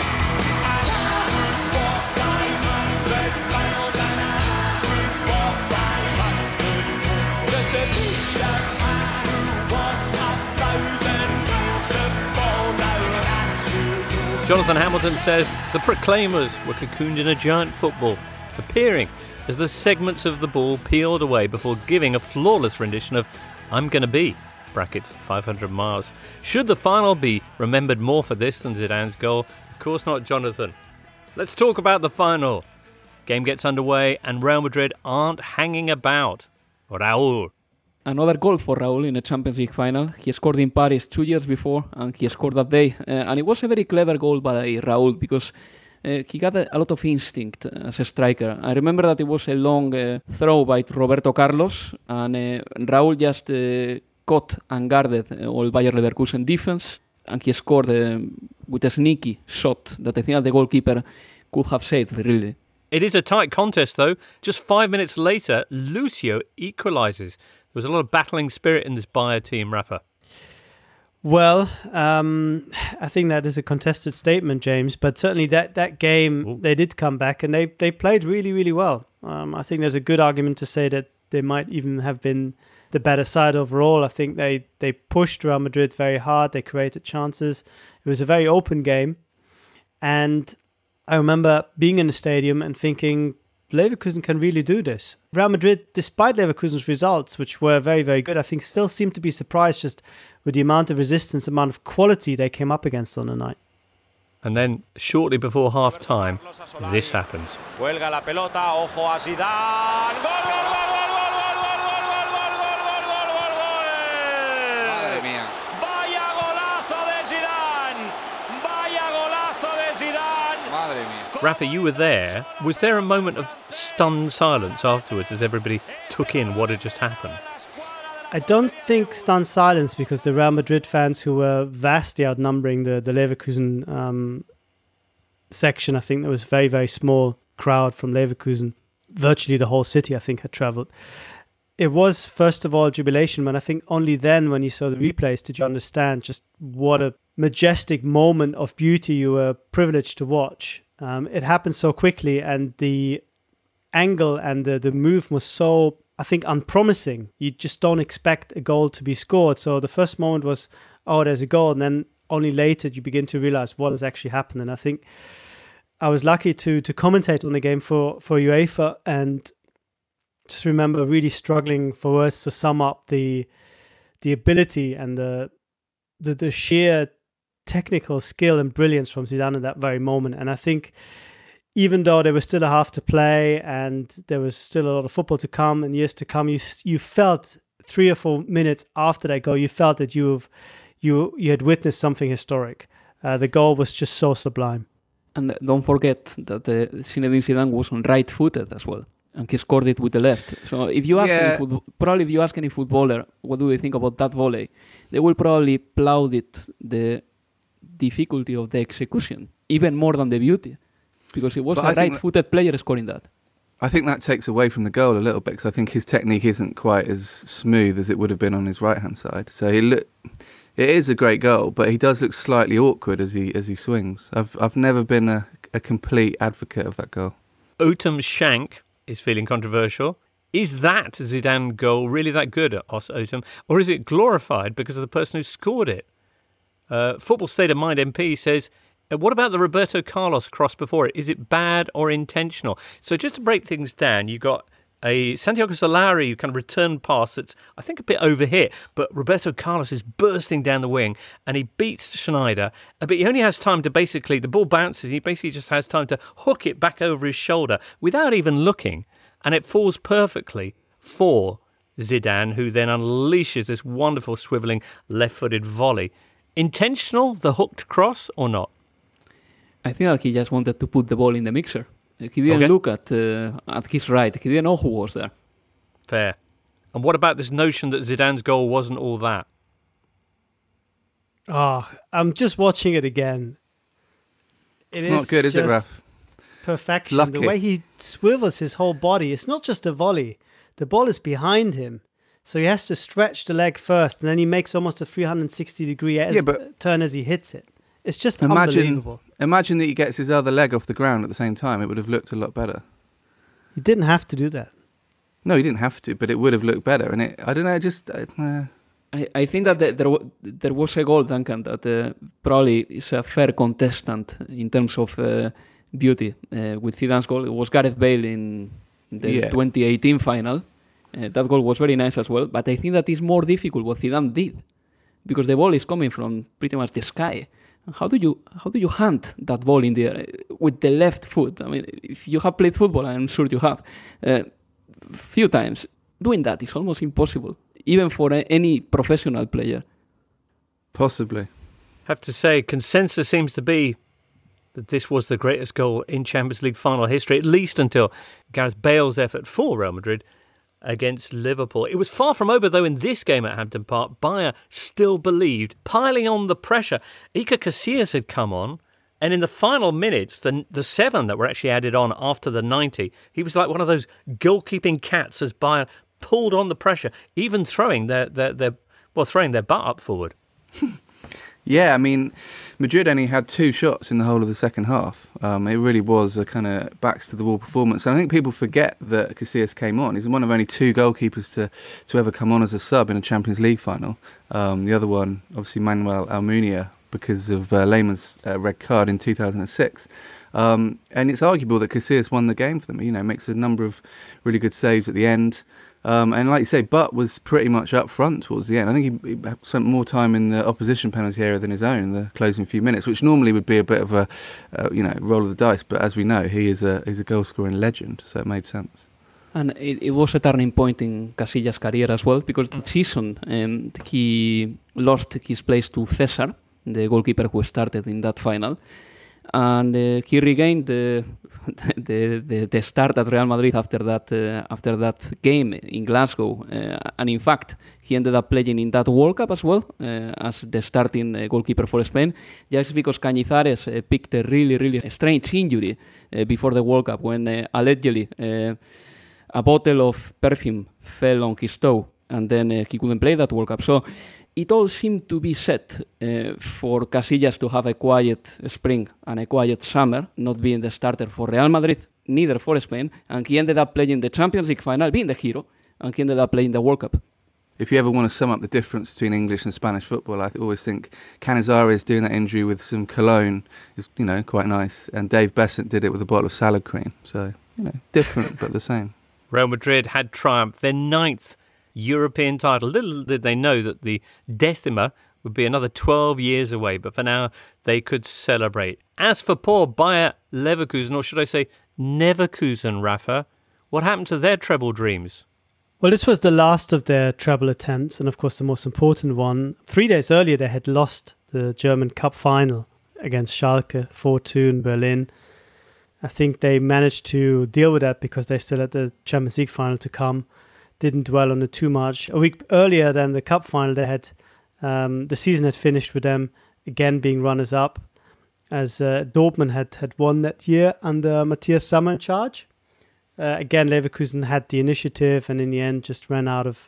Jonathan Hamilton says the Proclaimers were cocooned in a giant football, appearing as the segments of the ball peeled away before giving a flawless rendition of I'm Gonna Be, brackets five hundred miles. Should the final be remembered more for this than Zidane's goal? Of course not, Jonathan. Let's talk about the final. Game gets underway and Real Madrid aren't hanging about. Raúl. Another goal for Raúl in a Champions League final. He scored in Paris two years before, and he scored that day. Uh, and it was a very clever goal by Raúl, because uh, he got a, a lot of instinct as a striker. I remember that it was a long uh, throw by Roberto Carlos, and uh, Raúl just uh, caught and guarded uh, all Bayer Leverkusen defense, and he scored uh, with a sneaky shot that I think that the goalkeeper could have saved, really. It is a tight contest, though. Just five minutes later, Lucio equalises. There was a lot of battling spirit in this Bayer team, Rafa. Well, um, I think that is a contested statement, James, but certainly that, that game, Ooh. they did come back and they, they played really, really well. Um, I think there's a good argument to say that they might even have been the better side overall. I think they, they pushed Real Madrid very hard. They created chances. It was a very open game. And I remember being in the stadium and thinking, Leverkusen can really do this. Real Madrid, despite Leverkusen's results, which were very, very good, I think still seemed to be surprised just with the amount of resistance, amount of quality they came up against on the night. And then, shortly before half-time, this happens. Cuelga la pelota, ojo a Zidane. Gol, gol, gol, gol, gol, gol, gol, gol, gol, gol, gol, gol, gol. Madre mía. Vaya golazo de Zidane. Vaya golazo de Zidane. Madre mía. Rafa, you were there. Was there a moment of stunned silence afterwards as everybody took in what had just happened? I don't think stunned silence, because the Real Madrid fans, who were vastly outnumbering the, the Leverkusen um, section, I think there was a very, very small crowd from Leverkusen. Virtually the whole city, I think, had travelled. It was, first of all, jubilation, and I think only then, when you saw the replays, did you understand just what a majestic moment of beauty you were privileged to watch. Um, it happened so quickly, and the angle and the, the move was so, I think, unpromising. You just don't expect a goal to be scored. So the first moment was, oh, there's a goal. And then only later you begin to realize what has actually happened. And I think I was lucky to to commentate on the game for, for UEFA, and just remember really struggling for words to sum up the the ability and the the, the sheer technical skill and brilliance from Zidane at that very moment. And I think even though there was still a half to play and there was still a lot of football to come and years to come, you you felt three or four minutes after that goal, you felt that you've you you had witnessed something historic. Uh, the goal was just so sublime. And don't forget that uh, Zinedine Zidane was on right-footed as well, and he scored it with the left. So if you ask yeah. any football, probably if you ask any footballer what do they think about that volley, they will probably applaud it the difficulty of the execution even more than the beauty, because it was but a right-footed that, player scoring that. I think that takes away from the goal a little bit, because I think his technique isn't quite as smooth as it would have been on his right-hand side. So he look, it is a great goal, but he does look slightly awkward as he as he swings. I've I've never been a, a complete advocate of that goal. Otam Shank is feeling controversial. Is that Zidane goal really that good at Os Otum, or is it glorified because of the person who scored it? Uh, Football State of Mind M P says, what about the Roberto Carlos cross before it? Is it bad or intentional? So just to break things down, you've got a Santiago Solari kind of return pass that's, I think, a bit overhit, but Roberto Carlos is bursting down the wing and he beats Schneider, but he only has time to basically, the ball bounces, he basically just has time to hook it back over his shoulder without even looking, and it falls perfectly for Zidane, who then unleashes this wonderful swivelling left-footed volley. Intentional, the hooked cross, or not? I think that he just wanted to put the ball in the mixer. He didn't okay. look at uh, at his right. He didn't know who was there. Fair. And what about this notion that Zidane's goal wasn't all that? Oh, I'm just watching it again. It it's not good, is it, Raf? Perfection. Lucky. The way he swivels his whole body. It's not just a volley. The ball is behind him. So he has to stretch the leg first, and then he makes almost a three hundred sixty degree as, yeah, but turn as he hits it. It's just imagine, unbelievable. Imagine that he gets his other leg off the ground at the same time. It would have looked a lot better. He didn't have to do that. No, he didn't have to, but it would have looked better. And it, I don't know, just... Uh, I, I think that the, there, there was a goal, Duncan, that uh, probably is a fair contestant in terms of uh, beauty. Uh, with Zidane's goal, it was Gareth Bale in the yeah. twenty eighteen final. Uh, that goal was very nice as well, but I think that is more difficult what Zidane did, because the ball is coming from pretty much the sky. How do you how do you hunt that ball in the air with the left foot? I mean, if you have played football, I'm sure you have, uh, few times, doing that is almost impossible, even for a, any professional player. Possibly. Have to say, consensus seems to be that this was the greatest goal in Champions League final history, at least until Gareth Bale's effort for Real Madrid against Liverpool. It was far from over, though, in this game at Hampden Park. Bayer still believed, piling on the pressure. Iker Casillas had come on, and in the final minutes, the the seven that were actually added on after the ninety, he was like one of those goalkeeping cats as Bayer pulled on the pressure, even throwing their, their, their well, throwing their butt up forward. Yeah, I mean, Madrid only had two shots in the whole of the second half. Um, it really was a kind of backs-to-the-wall performance. And I think people forget that Casillas came on. He's one of only two goalkeepers to, to ever come on as a sub in a Champions League final. Um, the other one, obviously, Manuel Almunia, because of uh, Lehmann's uh, red card in two thousand six. Um, and it's arguable that Casillas won the game for them. You know, makes a number of really good saves at the end. Um, and like you say, Butt was pretty much up front towards the end. I think he, he spent more time in the opposition penalty area than his own in the closing few minutes, which normally would be a bit of a, uh, you know, roll of the dice. But as we know, he is a he's a goal scoring legend, so it made sense. And it, it was a turning point in Casillas' career as well, because that season um, he lost his place to César, the goalkeeper who started in that final. And uh, he regained the, the the the start at Real Madrid after that uh, after that game in Glasgow, uh, and in fact he ended up playing in that World Cup as well uh, as the starting uh, goalkeeper for Spain, just because Cañizares uh, picked a really really strange injury uh, before the World Cup when uh, allegedly uh, a bottle of perfume fell on his toe, and then uh, he couldn't play that World Cup. So it all seemed to be set uh, for Casillas to have a quiet spring and a quiet summer, not being the starter for Real Madrid, neither for Spain, and he ended up playing the Champions League final, being the hero, and he ended up playing the World Cup. If you ever want to sum up the difference between English and Spanish football, I always think Canizares doing that injury with some cologne is, you know, quite nice, and Dave Besant did it with a bottle of salad cream. So, you know, different but the same. Real Madrid had triumphed, their ninth European title. Little did they know that the Decima would be another twelve years away, but for now they could celebrate. As for poor Bayer Leverkusen, or should I say Neverkusen, Rafa, what happened to their treble dreams? Well, this was the last of their treble attempts, and of course the most important one. Three days earlier they had lost the German Cup final against Schalke four two in Berlin. I think they managed to deal with that because they still had the Champions League final to come. Didn't dwell on it too much. A week earlier than the cup final, they had um, the season had finished with them again being runners-up, as uh, Dortmund had, had won that year under Matthias Sammer in charge. Uh, again, Leverkusen had the initiative and in the end just ran out of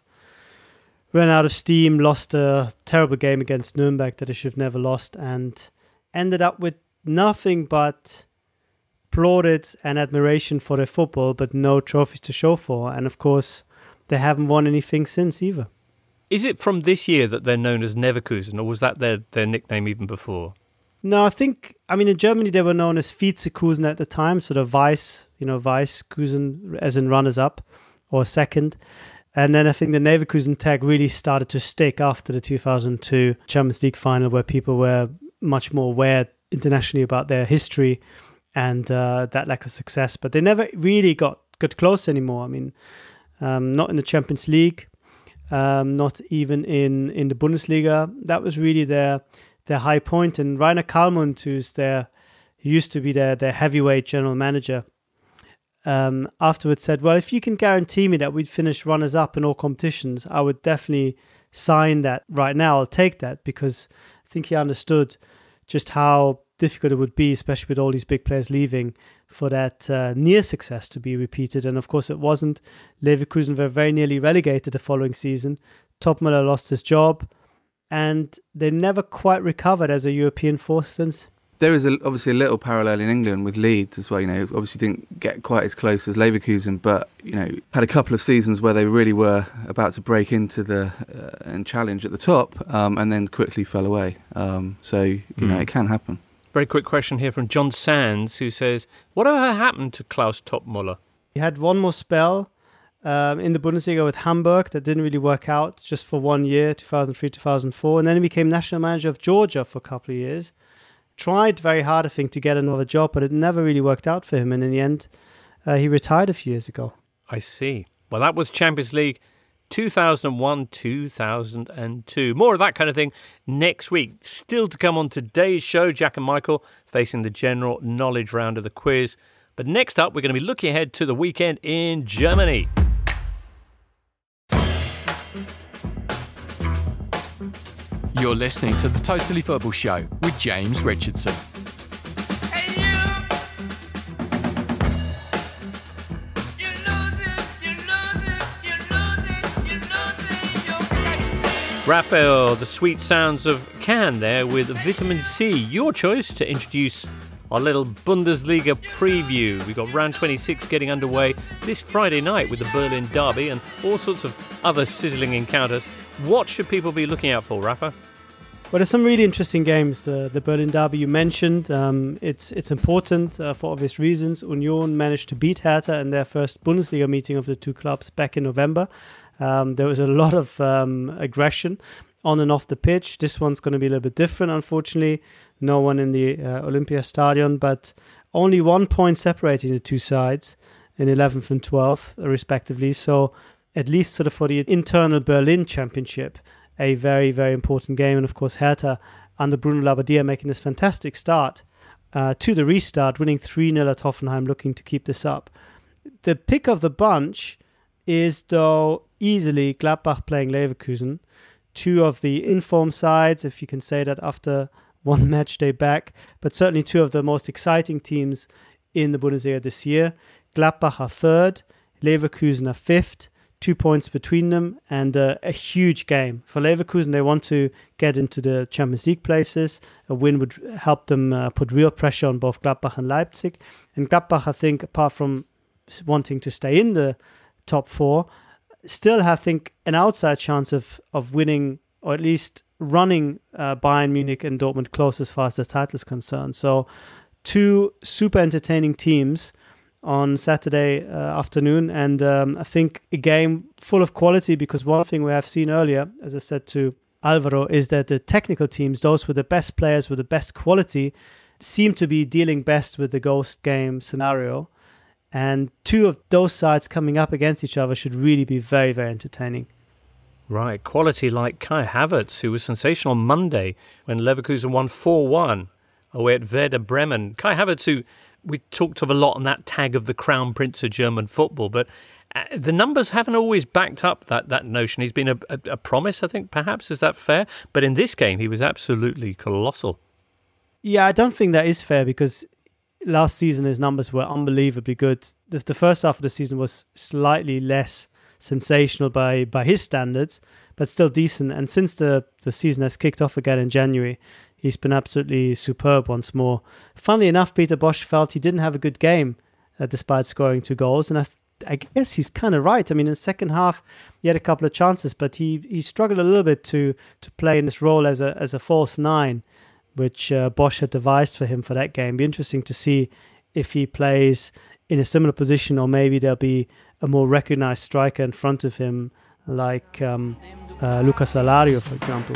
ran out of steam, lost a terrible game against Nuremberg that they should have never lost, and ended up with nothing but plaudits and admiration for their football, but no trophies to show for. And of course, they haven't won anything since either. Is it from this year that they're known as Neverkusen, or was that their, their nickname even before? No, I think, I mean, in Germany, they were known as Vizekusen at the time, sort of Vice, you know, Weißkusen, as in runners-up or second. And then I think the Neverkusen tag really started to stick after the two thousand two Champions League final, where people were much more aware internationally about their history and uh, that lack of success. But they never really got, got close anymore. I mean, um, not in the Champions League, um, not even in, in the Bundesliga. That was really their their high point. And Rainer Kallmund, who's their, who used to be their, their heavyweight general manager, um, afterwards said, well, if you can guarantee me that we'd finish runners-up in all competitions, I would definitely sign that right now. I'll take that, because I think he understood just how difficult it would be, especially with all these big players leaving, for that uh, near success to be repeated. And of course it wasn't. Leverkusen were very nearly relegated the following season. Topmöller lost his job, and they never quite recovered as a European force since. There is a, obviously a little parallel in England with Leeds as well. You know, obviously didn't get quite as close as Leverkusen, but you know, had a couple of seasons where they really were about to break into the uh, and challenge at the top, um, and then quickly fell away. Um, so you mm. know, it can happen. Very quick question here from John Sands, who says, "Whatever happened to Klaus Topmöller?" He had one more spell um, in the Bundesliga with Hamburg that didn't really work out, just for one year, two thousand three, two thousand four, and then he became national manager of Georgia for a couple of years. Tried very hard, I think, to get another job, but it never really worked out for him. And in the end, uh, he retired a few years ago. I see. Well, that was Champions League two thousand one, two thousand two. More of that kind of thing next week. Still to come on today's show, Jack and Michael facing the general knowledge round of the quiz. But next up, we're going to be looking ahead to the weekend in Germany. You're listening to the Totally Football Show with James Richardson. Raphael, the sweet sounds of Cannes there with Vitamin C. Your choice to introduce our little Bundesliga preview. We've got round twenty-six getting underway this Friday night with the Berlin Derby and all sorts of other sizzling encounters. What should people be looking out for, Rafa? Well, there's some really interesting games. The the Berlin Derby you mentioned, um, it's it's important uh, for obvious reasons. Union managed to beat Hertha in their first Bundesliga meeting of the two clubs back in November. Um, there was a lot of um, aggression on and off the pitch. This one's going to be a little bit different, unfortunately. No one in the uh, Olympiastadion, but only one point separating the two sides in eleventh and twelfth, respectively. So at least sort of for the internal Berlin championship, a very, very important game. And of course, Hertha under Bruno Labbadia making this fantastic start uh, to the restart, winning three nil at Hoffenheim, looking to keep this up. The pick of the bunch is, though, easily Gladbach playing Leverkusen. Two of the informed sides, if you can say that after one match day back, but certainly two of the most exciting teams in the Bundesliga this year. Gladbach are third, Leverkusen are fifth. Two points between them, and uh, a huge game. For Leverkusen, they want to get into the Champions League places. A win would help them uh, put real pressure on both Gladbach and Leipzig. And Gladbach, I think, apart from wanting to stay in the top four, still have, I think, an outside chance of, of winning, or at least running uh, Bayern Munich and Dortmund close as far as the title is concerned. So two super entertaining teams on Saturday uh, afternoon, and um, I think a game full of quality, because one thing we have seen earlier, as I said to Alvaro, is that the technical teams, those with the best players, with the best quality, seem to be dealing best with the ghost game scenario, and two of those sides coming up against each other should really be very, very entertaining. Right, quality like Kai Havertz, who was sensational on Monday when Leverkusen won four one away at Werder Bremen. Kai Havertz, who we talked of a lot on that tag of the Crown Prince of German football, but uh, the numbers haven't always backed up that, that notion. He's been a, a, a promise, I think, perhaps. Is that fair? But in this game, he was absolutely colossal. Yeah, I don't think that is fair, because last season his numbers were unbelievably good. The, the first half of the season was slightly less sensational by, by his standards, but still decent. And since the, the season has kicked off again in January, he's been absolutely superb once more. Funnily enough, Peter Bosz felt he didn't have a good game uh, despite scoring two goals, and I, th- I guess he's kind of right. I mean, in the second half, he had a couple of chances, but he, he struggled a little bit to to play in this role as a as a false nine, which uh, Bosz had devised for him for that game. Be interesting to see if he plays in a similar position, or maybe there'll be a more recognized striker in front of him, like um, uh, Lucas Alario, for example.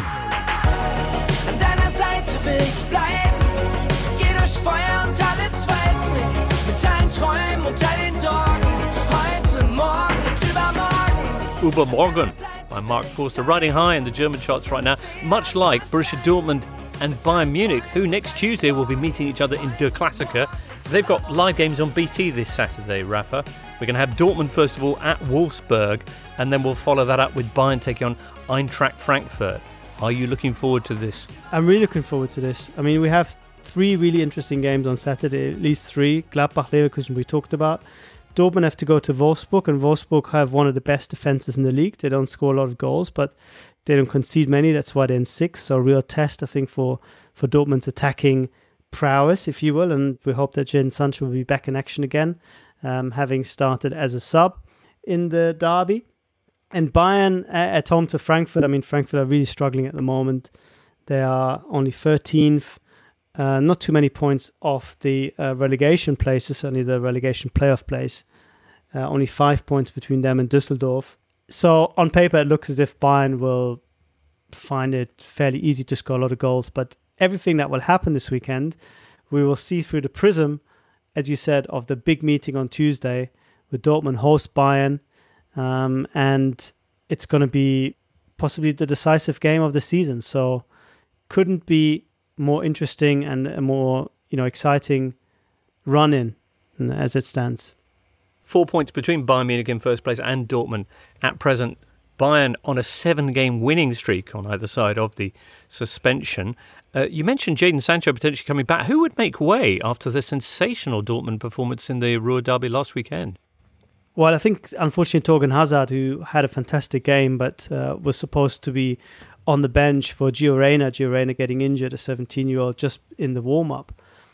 An deiner Seite will ich bleiben. Geh durch Feuer und alle Zweifel. Mit allen Träumen und all den Sorgen. Heute, morgen und übermorgen. Übermorgen by Mark Forster, riding high in the German charts right now, much like Borussia Dortmund and Bayern Munich, who next Tuesday will be meeting each other in Der Klassiker. They've got live games on B T this Saturday, Rafa. We're going to have Dortmund first of all at Wolfsburg, and then we'll follow that up with Bayern taking on Eintracht Frankfurt. Are you looking forward to this? I'm really looking forward to this. I mean, we have three really interesting games on Saturday, at least three. Gladbach, Leverkusen we talked about. Dortmund have to go to Wolfsburg, and Wolfsburg have one of the best defences in the league. They don't score a lot of goals, but they don't concede many. That's why they're in sixth. So a real test, I think, for, for Dortmund's attacking prowess, if you will, and we hope that Jadon Sancho will be back in action again, um, having started as a sub in the derby. And Bayern at home to Frankfurt. I mean, Frankfurt are really struggling at the moment. They are only thirteenth, uh, not too many points off the uh, relegation places, certainly the relegation playoff place. Uh, only five points between them and Düsseldorf. So on paper, it looks as if Bayern will find it fairly easy to score a lot of goals, but everything that will happen this weekend, we will see through the prism, as you said, of the big meeting on Tuesday with Dortmund host Bayern. Um, and it's going to be possibly the decisive game of the season. So couldn't be more interesting and a more, you know, exciting run-in as it stands. Four points between Bayern Munich in first place and Dortmund at present. Bayern on a seven-game winning streak on either side of the suspension. Uh, you mentioned Jadon Sancho potentially coming back. Who would make way after the sensational Dortmund performance in the Ruhr derby last weekend? Well, I think, unfortunately, Torgan Hazard, who had a fantastic game, but uh, was supposed to be on the bench for Gio Reyna. Gio Reyna getting injured, a seventeen-year-old, just in the warm-up.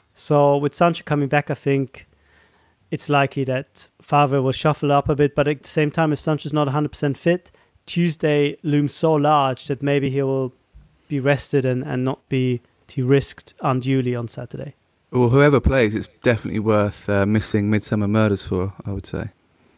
So with Sancho coming back, I think it's likely that Favre will shuffle up a bit. But at the same time, if Sancho's not one hundred percent fit, Tuesday looms so large that maybe he will be rested and, and not be too risked unduly on Saturday. Well, whoever plays, it's definitely worth uh, missing Midsummer Murders for, I would say.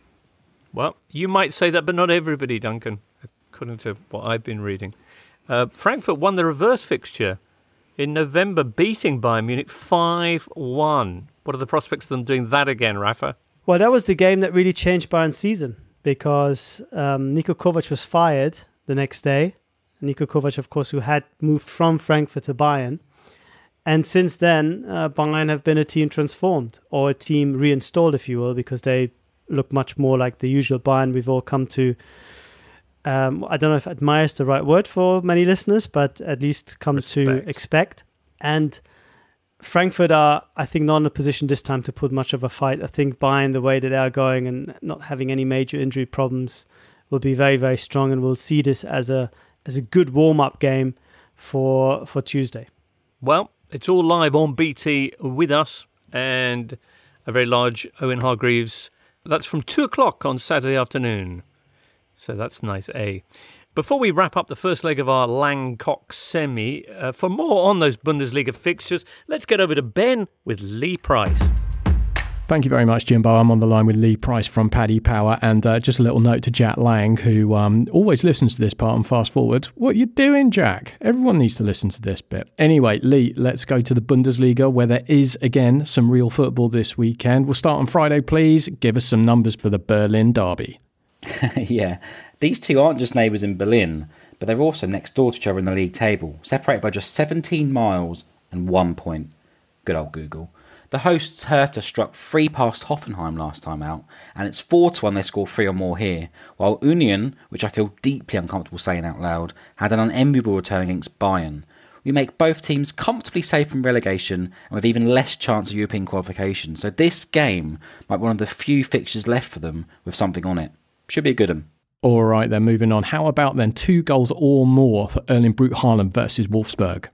Well, you might say that, but not everybody, Duncan, according to what I've been reading. Uh, Frankfurt won the reverse fixture in November, beating Bayern Munich five one. What are the prospects of them doing that again, Rafa? Well, that was the game that really changed Bayern's season, because um, Niko Kovac was fired the next day. Niko Kovac, of course, who had moved from Frankfurt to Bayern. And since then, uh, Bayern have been a team transformed, or a team reinstalled, if you will, because they look much more like the usual Bayern we've all come to, um, I don't know if admire is the right word for many listeners, but at least come respect. to expect. And Frankfurt are, I think, not in a position this time to put much of a fight. I think Bayern, the way that they are going and not having any major injury problems, will be very, very strong, and we'll see this as a as a good warm-up game for for Tuesday. Well, it's all live on B T with us and a very large Owen Hargreaves. That's from two o'clock on Saturday afternoon. So that's nice, eh? Before we wrap up the first leg of our Langkok semi, uh, for more on those Bundesliga fixtures, let's get over to Ben with Lee Price. Thank you very much, Jimbo. I'm on the line with Lee Price from Paddy Power, and uh, just a little note to Jack Lang, who um, always listens to this part and fast forwards. What you doing, Jack? Everyone needs to listen to this bit. Anyway, Lee, let's go to the Bundesliga, where there is, again, some real football this weekend. We'll start on Friday, please. Give us some numbers for the Berlin derby. Yeah, these two aren't just neighbours in Berlin, but they're also next door to each other in the league table, separated by just seventeen miles and one point. Good old Google. The hosts Hertha struck three past Hoffenheim last time out, and it's four to one they score three or more here, while Union, which I feel deeply uncomfortable saying out loud, had an unenviable return against Bayern. We make both teams comfortably safe from relegation and with even less chance of European qualification, so this game might be one of the few fixtures left for them with something on it. Should be a good one. All right, then moving on. How about then two goals or more for Erling Braut Haaland versus Wolfsburg?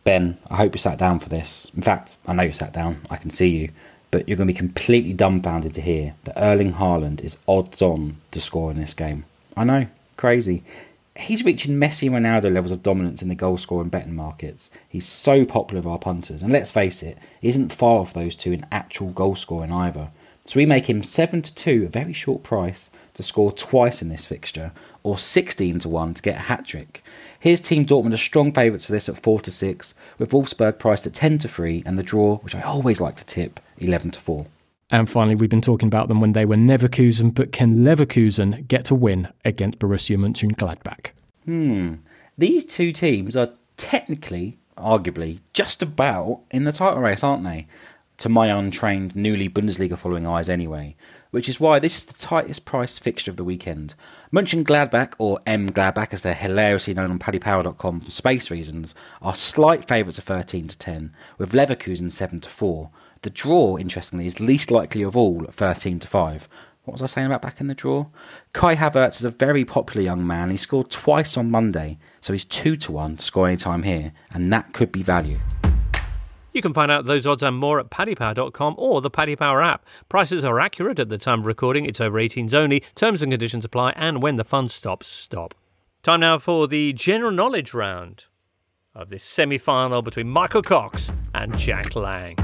Ben, I hope you sat down for this. In fact, I know you sat down. I can see you. But you're going to be completely dumbfounded to hear that Erling Haaland is odds on to score in this game. I know, crazy. He's reaching Messi and Ronaldo levels of dominance in the goal scoring betting markets. He's so popular with our punters. And let's face it, he isn't far off those two in actual goal scoring either. So we make him seven to two, a very short price, to score twice in this fixture, or sixteen to one to get a hat-trick. Here's Team Dortmund are strong favourites for this at four to six, with Wolfsburg priced at ten to three, and the draw, which I always like to tip, eleven to four. And finally, we've been talking about them when they were Leverkusen, but can Leverkusen get a win against Borussia Mönchengladbach? Hmm. These two teams are technically, arguably, just about in the title race, aren't they? To my untrained, newly Bundesliga following eyes anyway. Which is why this is the tightest priced fixture of the weekend. Mönchengladbach, or M Gladbach as they're hilariously known on paddy power dot com for space reasons, are slight favourites of thirteen to ten, with Leverkusen seven to four. The draw, interestingly, is least likely of all at thirteen to five. What was I saying about back in the draw? Kai Havertz is a very popular young man. He scored twice on Monday, so he's two to one to score any time here, and that could be value. You can find out those odds and more at paddy power dot com or the Paddy Power app. Prices are accurate at the time of recording. It's over eighteens only. Terms and conditions apply, and when the fun stops, stop. Time now for the general knowledge round of this semi-final between Michael Cox and Jack Lang.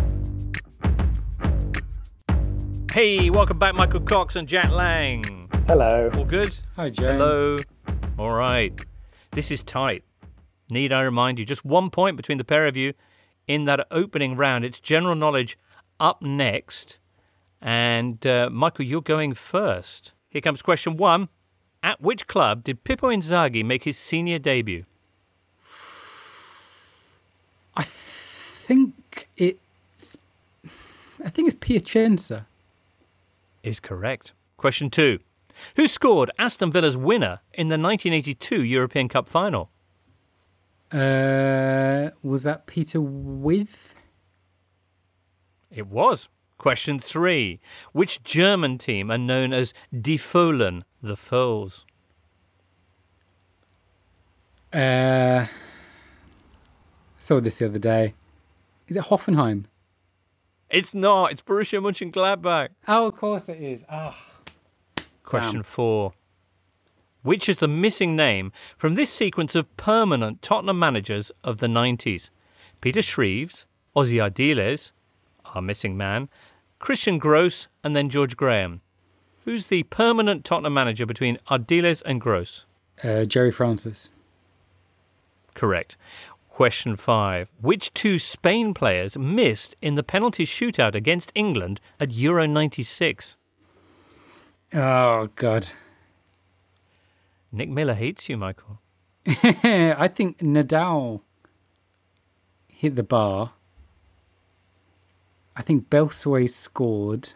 Hey, welcome back, Michael Cox and Jack Lang. Hello. All good? Hi, James. Hello. All right. This is tight. Need I remind you, just one point between the pair of you in that opening round. It's general knowledge up next. And uh, Michael, you're going first. Here comes question one. At which club did Pippo Inzaghi make his senior debut? I think it's... I think it's Piacenza. Is correct. Question two. Who scored Aston Villa's winner in the nineteen eighty-two European Cup final? Uh, was that Peter With? It was. Question three. Which German team are known as Die Fohlen, the Foals? Uh, I saw this the other day. Is it Hoffenheim? It's not. It's Borussia Mönchengladbach. Oh, of course it is. Oh. Question Damn. four. Which is the missing name from this sequence of permanent Tottenham managers of the nineties? Peter Shreves, Ozzy Ardiles, our missing man, Christian Gross, and then George Graham. Who's the permanent Tottenham manager between Ardiles and Gross? Uh, Jerry Francis. Correct. Question five. Which two Spain players missed in the penalty shootout against England at Euro ninety-six? Oh, God. Nick Miller hates you, Michael. I think Nadal hit the bar. I think Belsoy scored.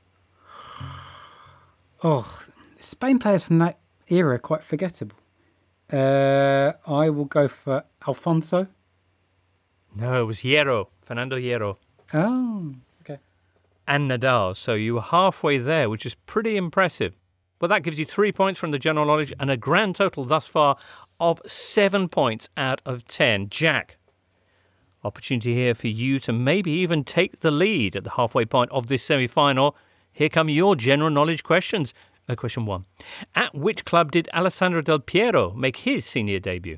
Oh, Spain players from that era are quite forgettable. Uh, I will go for Alfonso. No, it was Hierro, Fernando Hierro. Oh, okay. And Nadal, so you were halfway there, which is pretty impressive. Well, that gives you three points from the general knowledge and a grand total thus far of seven points out of ten. Jack, opportunity here for you to maybe even take the lead at the halfway point of this semi-final. Here come your general knowledge questions. Uh, question one. At which club did Alessandro Del Piero make his senior debut?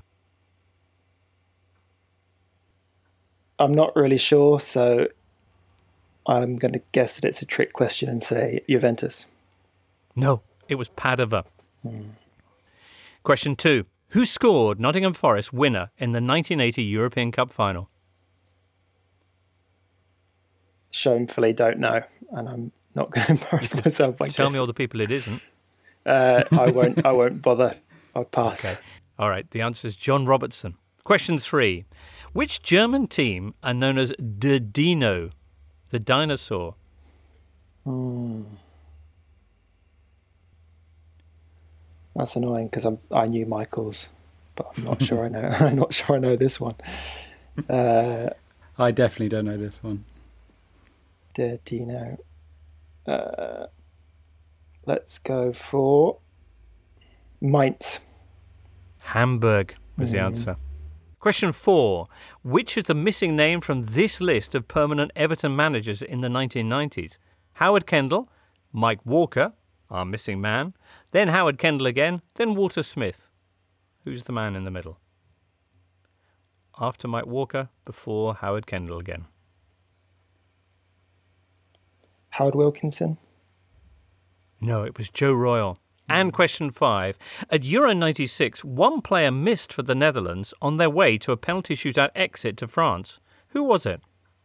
I'm not really sure, so I'm going to guess that it's a trick question and say Juventus. No. It was Padova. Hmm. Question two. Who scored Nottingham Forest winner in the nineteen eighty European Cup final? Shamefully don't know, and I'm not going to embarrass myself by Tell guessing. me all the people it isn't. Uh, I won't. I won't bother. I'll pass. Okay. All right. The answer is John Robertson. Question three. Which German team are known as the Dino, the dinosaur? Hmm. That's annoying because I'm I knew Michael's, but I'm not sure I know. I'm not sure I know this one. Uh, I definitely don't know this one. Dear Dino. Uh, let's go for Mainz. Hamburg was the Mm. answer. Question four. Which is the missing name from this list of permanent Everton managers in the nineteen nineties? Howard Kendall, Mike Walker, our missing man, then Howard Kendall again, then Walter Smith. Who's the man in the middle? After Mike Walker, before Howard Kendall again. Howard Wilkinson? No, it was Joe Royle. And question five. At Euro ninety-six, one player missed for the Netherlands on their way to a penalty shootout exit to France. Who was it?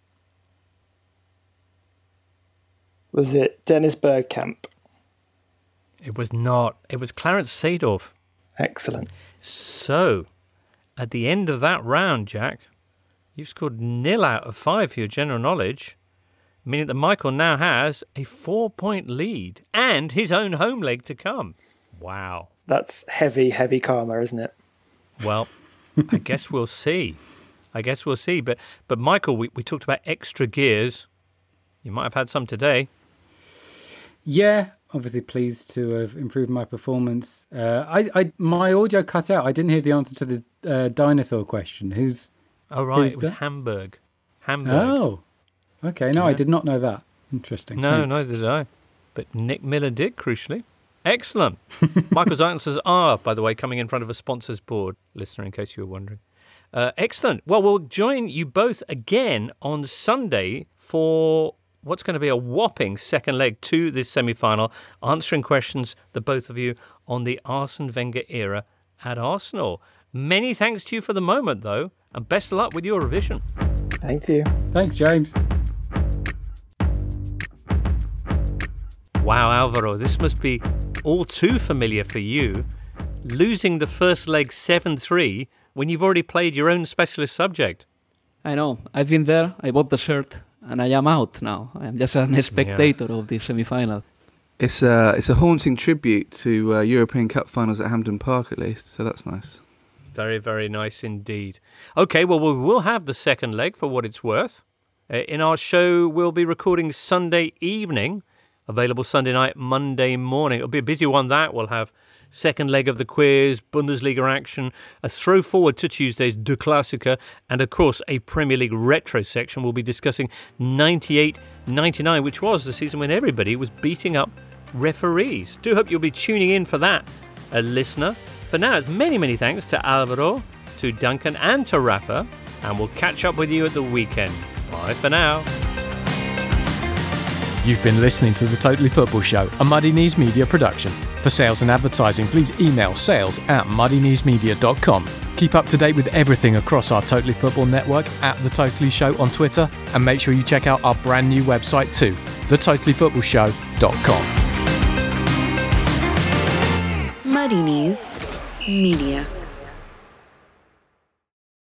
Was it Dennis Bergkamp? It was not. It was Clarence Seedorf. Excellent. So, at the end of that round, Jack, you've scored nil out of five for your general knowledge, meaning that Michael now has a four-point lead and his own home leg to come. Wow. That's heavy, heavy karma, isn't it? Well, I guess we'll see. I guess we'll see. But, but Michael, we, we talked about extra gears. You might have had some today. Yeah, obviously pleased to have improved my performance. Uh, I, I, my audio cut out. I didn't hear the answer to the uh, dinosaur question. Who's? Oh right, who's it was that? Hamburg. Hamburg. Oh, okay. No, Yeah. I did not know that. Interesting. No, Thanks. neither did I. But Nick Miller did, crucially. Excellent. Michael's answers are, by the way, coming in front of a sponsors board, listener, in case you were wondering. Uh, excellent. Well, we'll join you both again on Sunday for what's going to be a whopping second leg to this semi-final, answering questions, the both of you, on the Arsene Wenger era at Arsenal. Many thanks to you for the moment, though, and best of luck with your revision. Thank you. Thanks, James. Wow, Alvaro, this must be all too familiar for you, losing the first leg seven three when you've already played your own specialist subject. I know. I've been there. I bought the shirt, and I am out now. I am just a spectator yeah. of the semi-final. It's a, it's a haunting tribute to uh, European Cup finals at Hampden Park, at least, so that's nice. Very, very nice indeed. Okay, well, we will have the second leg for what it's worth. Uh, in our show, we'll be recording Sunday evening, available Sunday night, Monday morning. It'll be a busy one, that. We'll have second leg of the quiz, Bundesliga action, a throw forward to Tuesday's De Klassiker, and of course a Premier League retro section. We'll be discussing ninety-eight ninety-nine, which was the season when everybody was beating up referees. Do hope you'll be tuning in for that, a listener. For now, many, many thanks to Alvaro, to Duncan and to Rafa, and we'll catch up with you at the weekend. Bye for now. You've been listening to The Totally Football Show, a Muddy Knees Media production. For sales and advertising, please email sales at muddy knees media dot com. Keep up to date with everything across our Totally Football network at The Totally Show on Twitter, and make sure you check out our brand new website too, the totally football show dot com. Muddy Knees Media.